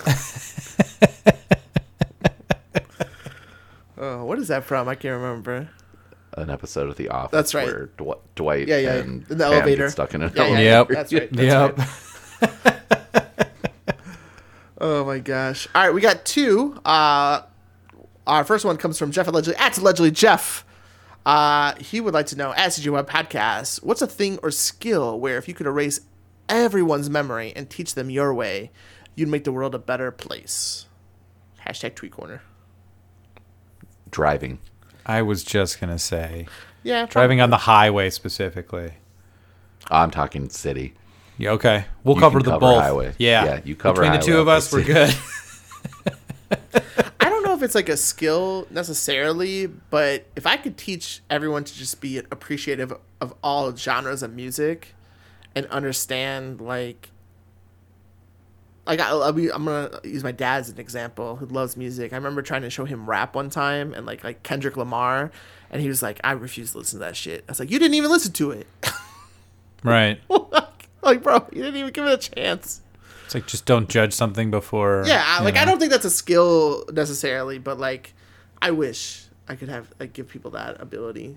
S3: Oh, what is that from? I can't remember.
S1: An episode of The Office.
S3: That's right.
S1: Where Dw- Dwight
S3: Yeah, yeah,
S1: and
S3: in the
S1: Pam
S3: elevator.
S1: get stuck in an
S3: Yeah, yeah,
S1: elevator.
S2: Yep.
S3: That's right. That's
S2: Yep.
S3: right. Oh my gosh. All right, we got two. Uh, our first one comes from Jeff allegedly at allegedly Jeff. Uh, he would like to know, as your web podcast, what's a thing or skill where if you could erase everyone's memory and teach them your way, you'd make the world a better place? Hashtag tweet corner.
S1: Driving.
S2: I was just gonna say
S3: Yeah,
S2: driving on the highway specifically.
S1: I'm talking city.
S2: Yeah, okay. We'll
S1: You
S2: cover
S1: can
S2: the
S1: cover
S2: both.
S1: highway.
S2: Yeah.
S1: Yeah, you cover
S2: Between the
S1: highway,
S2: two of
S1: I'll
S2: us,
S1: put
S2: we're
S1: city.
S2: good.
S3: I don't know if it's like a skill necessarily, but if I could teach everyone to just be appreciative of all genres of music and understand like like I, I'll be, I'm gonna use my dad as an example who loves music. I remember trying to show him rap one time and like like Kendrick Lamar, and he was like, I refuse to listen to that shit. I was like, you didn't even listen to it.
S2: Right.
S3: Like, bro, you didn't even give it a chance.
S2: It's like just don't judge something before.
S3: Yeah, I-
S2: you
S3: like I
S2: know.
S3: don't think that's a skill necessarily, but like I wish I could have like give people that ability.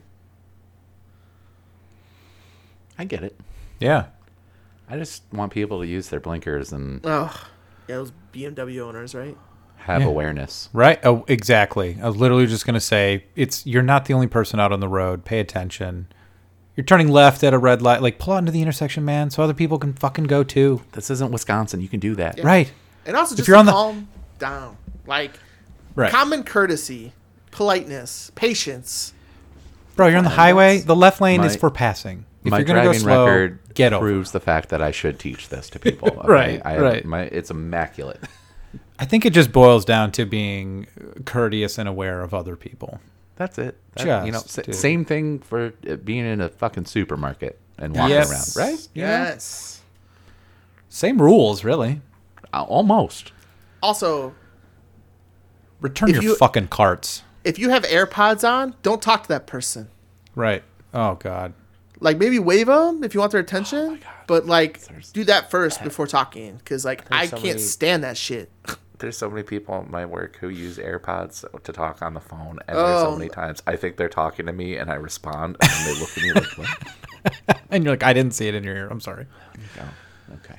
S1: I get it.
S2: Yeah.
S1: I just want people to use their blinkers and
S3: Oh, yeah, those B M W owners, right?
S1: have
S2: Yeah.
S1: awareness.
S2: Right. Oh, exactly. I was literally just gonna say it's you're not the only person out on the road. Pay attention. You're turning left at a red light. Like pull out into the intersection, man, so other people can fucking go too.
S1: This isn't Wisconsin. You can do that.
S3: Yeah.
S2: Right.
S3: And also just
S2: you're
S3: to
S2: on the-
S3: calm down, like
S2: Right.
S3: common courtesy, politeness, patience.
S2: Bro, you're on the
S1: And
S2: highway.
S1: that's
S2: The left lane
S1: my-
S2: is for passing. If
S1: My
S2: you're gonna go
S1: driving
S2: slow,
S1: record
S2: get over.
S1: proves the fact that I should teach this to people. okay?
S2: Right,
S1: I,
S2: right.
S1: My, it's immaculate.
S2: I think it just boils down to being courteous and aware of other people.
S1: That's it. That- you know,
S2: Just
S1: sa-
S2: to-
S1: same thing for it being in a fucking supermarket and walking
S2: Yes.
S1: around, right? You know?
S3: Yes.
S2: Same rules, really.
S1: Uh, almost.
S3: Also,
S2: Return
S3: If
S2: your
S3: you-
S2: fucking carts.
S3: if you have AirPods on, don't talk to that person.
S2: Right. Oh God.
S3: Like maybe wave them if you want their attention, but like
S1: There's-
S3: do that first before talking, because like I
S1: so
S3: can't
S1: many-
S3: stand that shit.
S1: There's so many people at my work who use AirPods to talk on the phone, and there's so
S3: Oh.
S1: many times I think they're talking to me, and I respond, and they look at me like, "What?"
S2: And you're like, I didn't see it in your ear. I'm sorry.
S1: Oh, okay.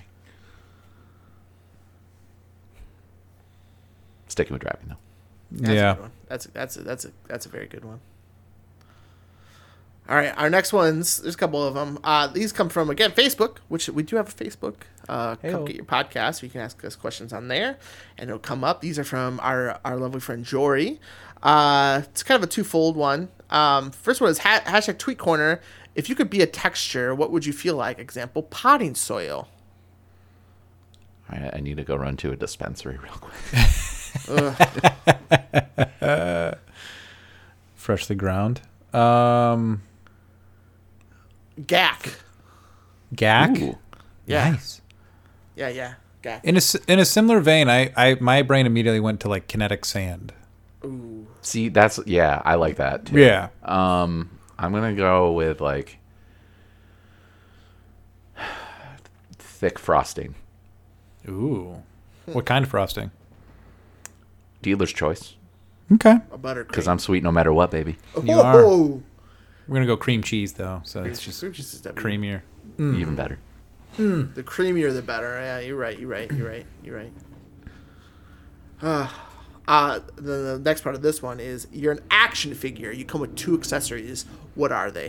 S1: Sticking with driving though.
S3: That's
S2: yeah.
S3: a good one. That's a, that's a, that's a that's a very good one. All right, our next ones. There's a couple of them. Uh, these come from again Facebook, which we do have a Facebook. Uh, come
S2: Hey-o.
S3: get your podcast. You can ask us questions on there, and it'll come up. These are from our our lovely friend Jory. Uh, it's kind of a twofold one. Um, first one is ha- hashtag Tweet Corner. If you could be a texture, what would you feel like? Example: potting soil.
S1: All right, I need to go run to a dispensary real quick.
S2: Freshly ground. Um,
S3: Gack.
S2: Gack.
S1: Ooh.
S3: Yeah.
S2: Nice.
S3: Yeah, yeah. Gack.
S2: In a, s- in a similar vein, I, I my brain immediately went to like kinetic sand.
S3: Ooh.
S1: See, that's yeah, I like that too.
S2: Yeah.
S1: Um, I'm gonna go with like thick frosting.
S2: Ooh. What kind of frosting?
S1: Dealer's choice,
S2: Okay.
S3: A buttercream.
S1: because I'm sweet no matter what, baby.
S2: You are.
S3: Oh,
S2: We're gonna go cream cheese though, so it's just
S3: cream cheese is definitely-
S2: creamier.
S1: Even better.
S3: The creamier, the better. Yeah, you're right. You're right. You're right. You're right. Uh, uh, the, the next part of this one is you're an action figure. You come with two accessories. What are they?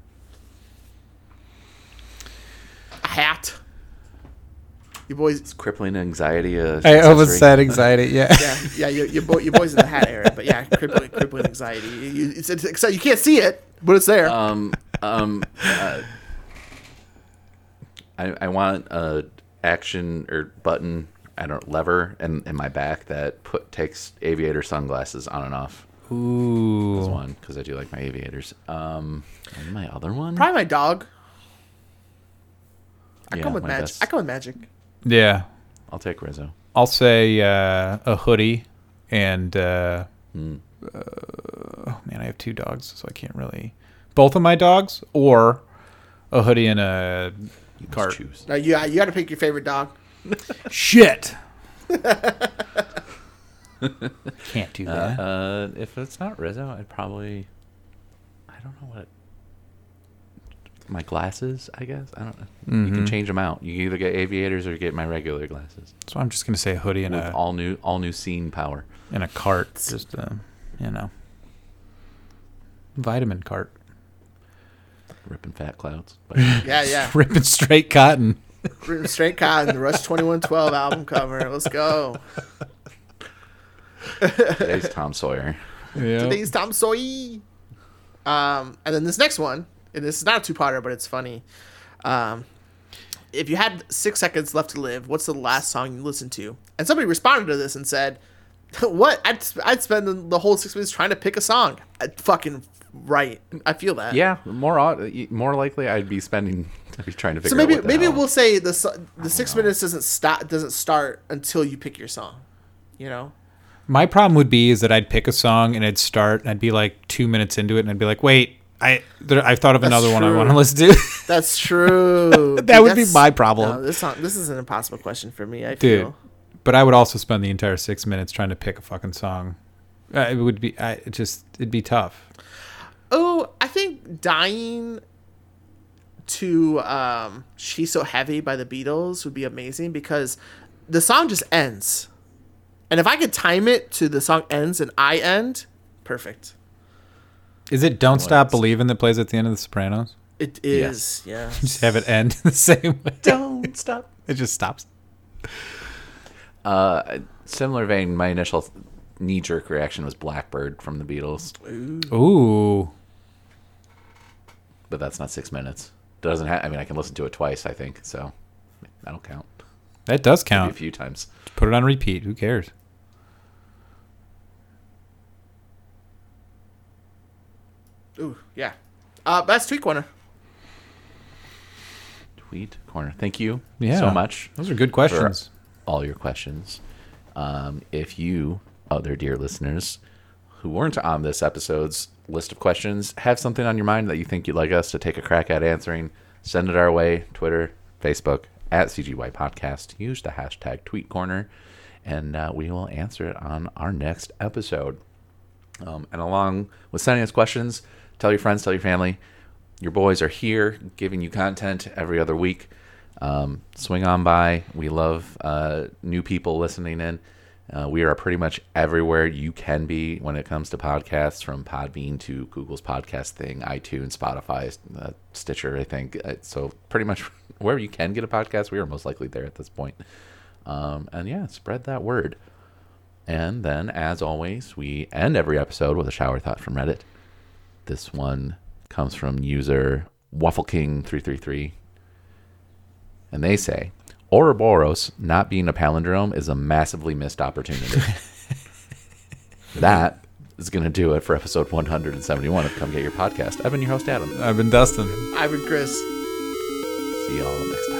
S3: A hat. You boys.
S1: It's crippling anxiety. Uh,
S2: I almost
S1: accessory.
S2: said anxiety. Yeah.
S3: Yeah, yeah. Your your, bo- your boys in the hat area, but yeah, crippling, crippling anxiety. You, it's, it's, it's, you can't see it, but it's there.
S1: Um, um, uh, I I want a action or button. I don't lever in, in my back that put takes aviator sunglasses on and off. That's
S2: Ooh.
S1: one because I do like my aviators. Um, and my other one.
S3: Probably my dog. I
S1: Yeah,
S3: come with
S1: my
S3: magic.
S1: best.
S3: I come with magic.
S2: Yeah.
S1: I'll take Rizzo.
S2: I'll say uh, a hoodie and uh,
S1: Mm.
S2: oh man, I have two dogs, so I can't really. Both of my dogs, or a hoodie and a
S1: You must
S2: cart.
S1: choose.
S3: Now you you got to pick your favorite dog.
S2: Shit. Can't do
S1: Uh,
S2: that.
S1: uh, if it's not Rizzo, I'd probably. I don't know what. My glasses, I guess. I don't know. You can
S2: Mhm.
S1: change them out. You either get aviators or you get my regular glasses
S2: So I'm just gonna say a hoodie and
S1: with
S2: a
S1: all new, all new scene power.
S2: and a cart, just uh, you know, vitamin cart,
S1: Ripping fat clouds. But
S3: Yeah, yeah.
S2: ripping straight cotton.
S3: Written straight cotton, the Rush twenty-one twelve album cover. Let's go.
S1: today's Tom Sawyer.
S2: Yeah.
S3: Today's Tom Sawyer. Um, and then this next one, and this is not a two-parter, but it's funny. Um, if you had six seconds left to live, what's the last song you listened to? And somebody responded to this and said, "What? I'd I'd spend the, the whole six minutes trying to pick a song." I fucking right. I feel that.
S1: Yeah, more odd- more likely I'd be spending. I'd be trying to figure
S3: So maybe
S1: out what the
S3: maybe
S1: hell.
S3: we'll say the so- the six minutes doesn't stop doesn't start until you pick your song. You know.
S2: My problem would be is that I'd pick a song and it'd start and I'd be like two minutes into it and I'd be like, wait, I there, I've thought of
S3: That's
S2: another one I
S3: true.
S2: want to listen to.
S3: That's true.
S2: That would be
S3: that's-
S2: my problem.
S3: No, this song, this is an impossible question for me. I
S2: Dude.
S3: feel.
S2: But I would also spend the entire six minutes trying to pick a fucking song. Uh, it would be, I, it just, it'd be tough.
S3: Oh, I think dying to um, "She's So Heavy" by the Beatles would be amazing because the song just ends, and if I could time it to the song ends and I end, perfect.
S2: Is it "Don't Stop
S1: it's-
S2: Believing" that plays at the end of The Sopranos?
S3: It is, yeah.
S2: Just have it end the same way.
S1: Don't stop.
S2: It just stops.
S1: Uh, similar vein. My initial knee jerk reaction was "Blackbird" from the Beatles,
S2: Ooh.
S1: but that's not six minutes. Doesn't have. I mean, I can listen to it twice. I think so. That'll count.
S2: That does
S1: Maybe
S2: count.
S1: a few times.
S2: Put it on repeat. Who cares?
S3: Ooh, yeah. Uh, best tweet corner.
S1: Tweet corner. Thank you
S2: Yeah.
S1: so much.
S2: Those are good questions.
S1: All your questions. Um, if you, other dear listeners, who weren't on this episode's list of questions, have something on your mind that you think you'd like us to take a crack at answering, send it our way. Twitter, Facebook, at C G Y Podcast. Use the hashtag TweetCorner, and uh, we will answer it on our next episode. Um, and along with sending us questions, tell your friends, tell your family. your boys are here giving you content every other week. Um, swing on by. We love uh, new people listening in. Uh, we are pretty much everywhere you can be when it comes to podcasts, from Podbean to Google's podcast thing, iTunes, Spotify, uh, Stitcher, I think. Uh, So pretty much wherever you can get a podcast, we are most likely there at this point. Um, and yeah, spread that word. And then, as always, we end every episode with a shower thought from Reddit. This one comes from user Waffle King three three three. And they say, Ouroboros not being a palindrome is a massively missed opportunity. That is going to do it for episode one hundred seventy-one of Come Get Your Podcast. I've been your host, Adam.
S2: I've been Dustin.
S3: I've been Chris.
S1: See y'all next time.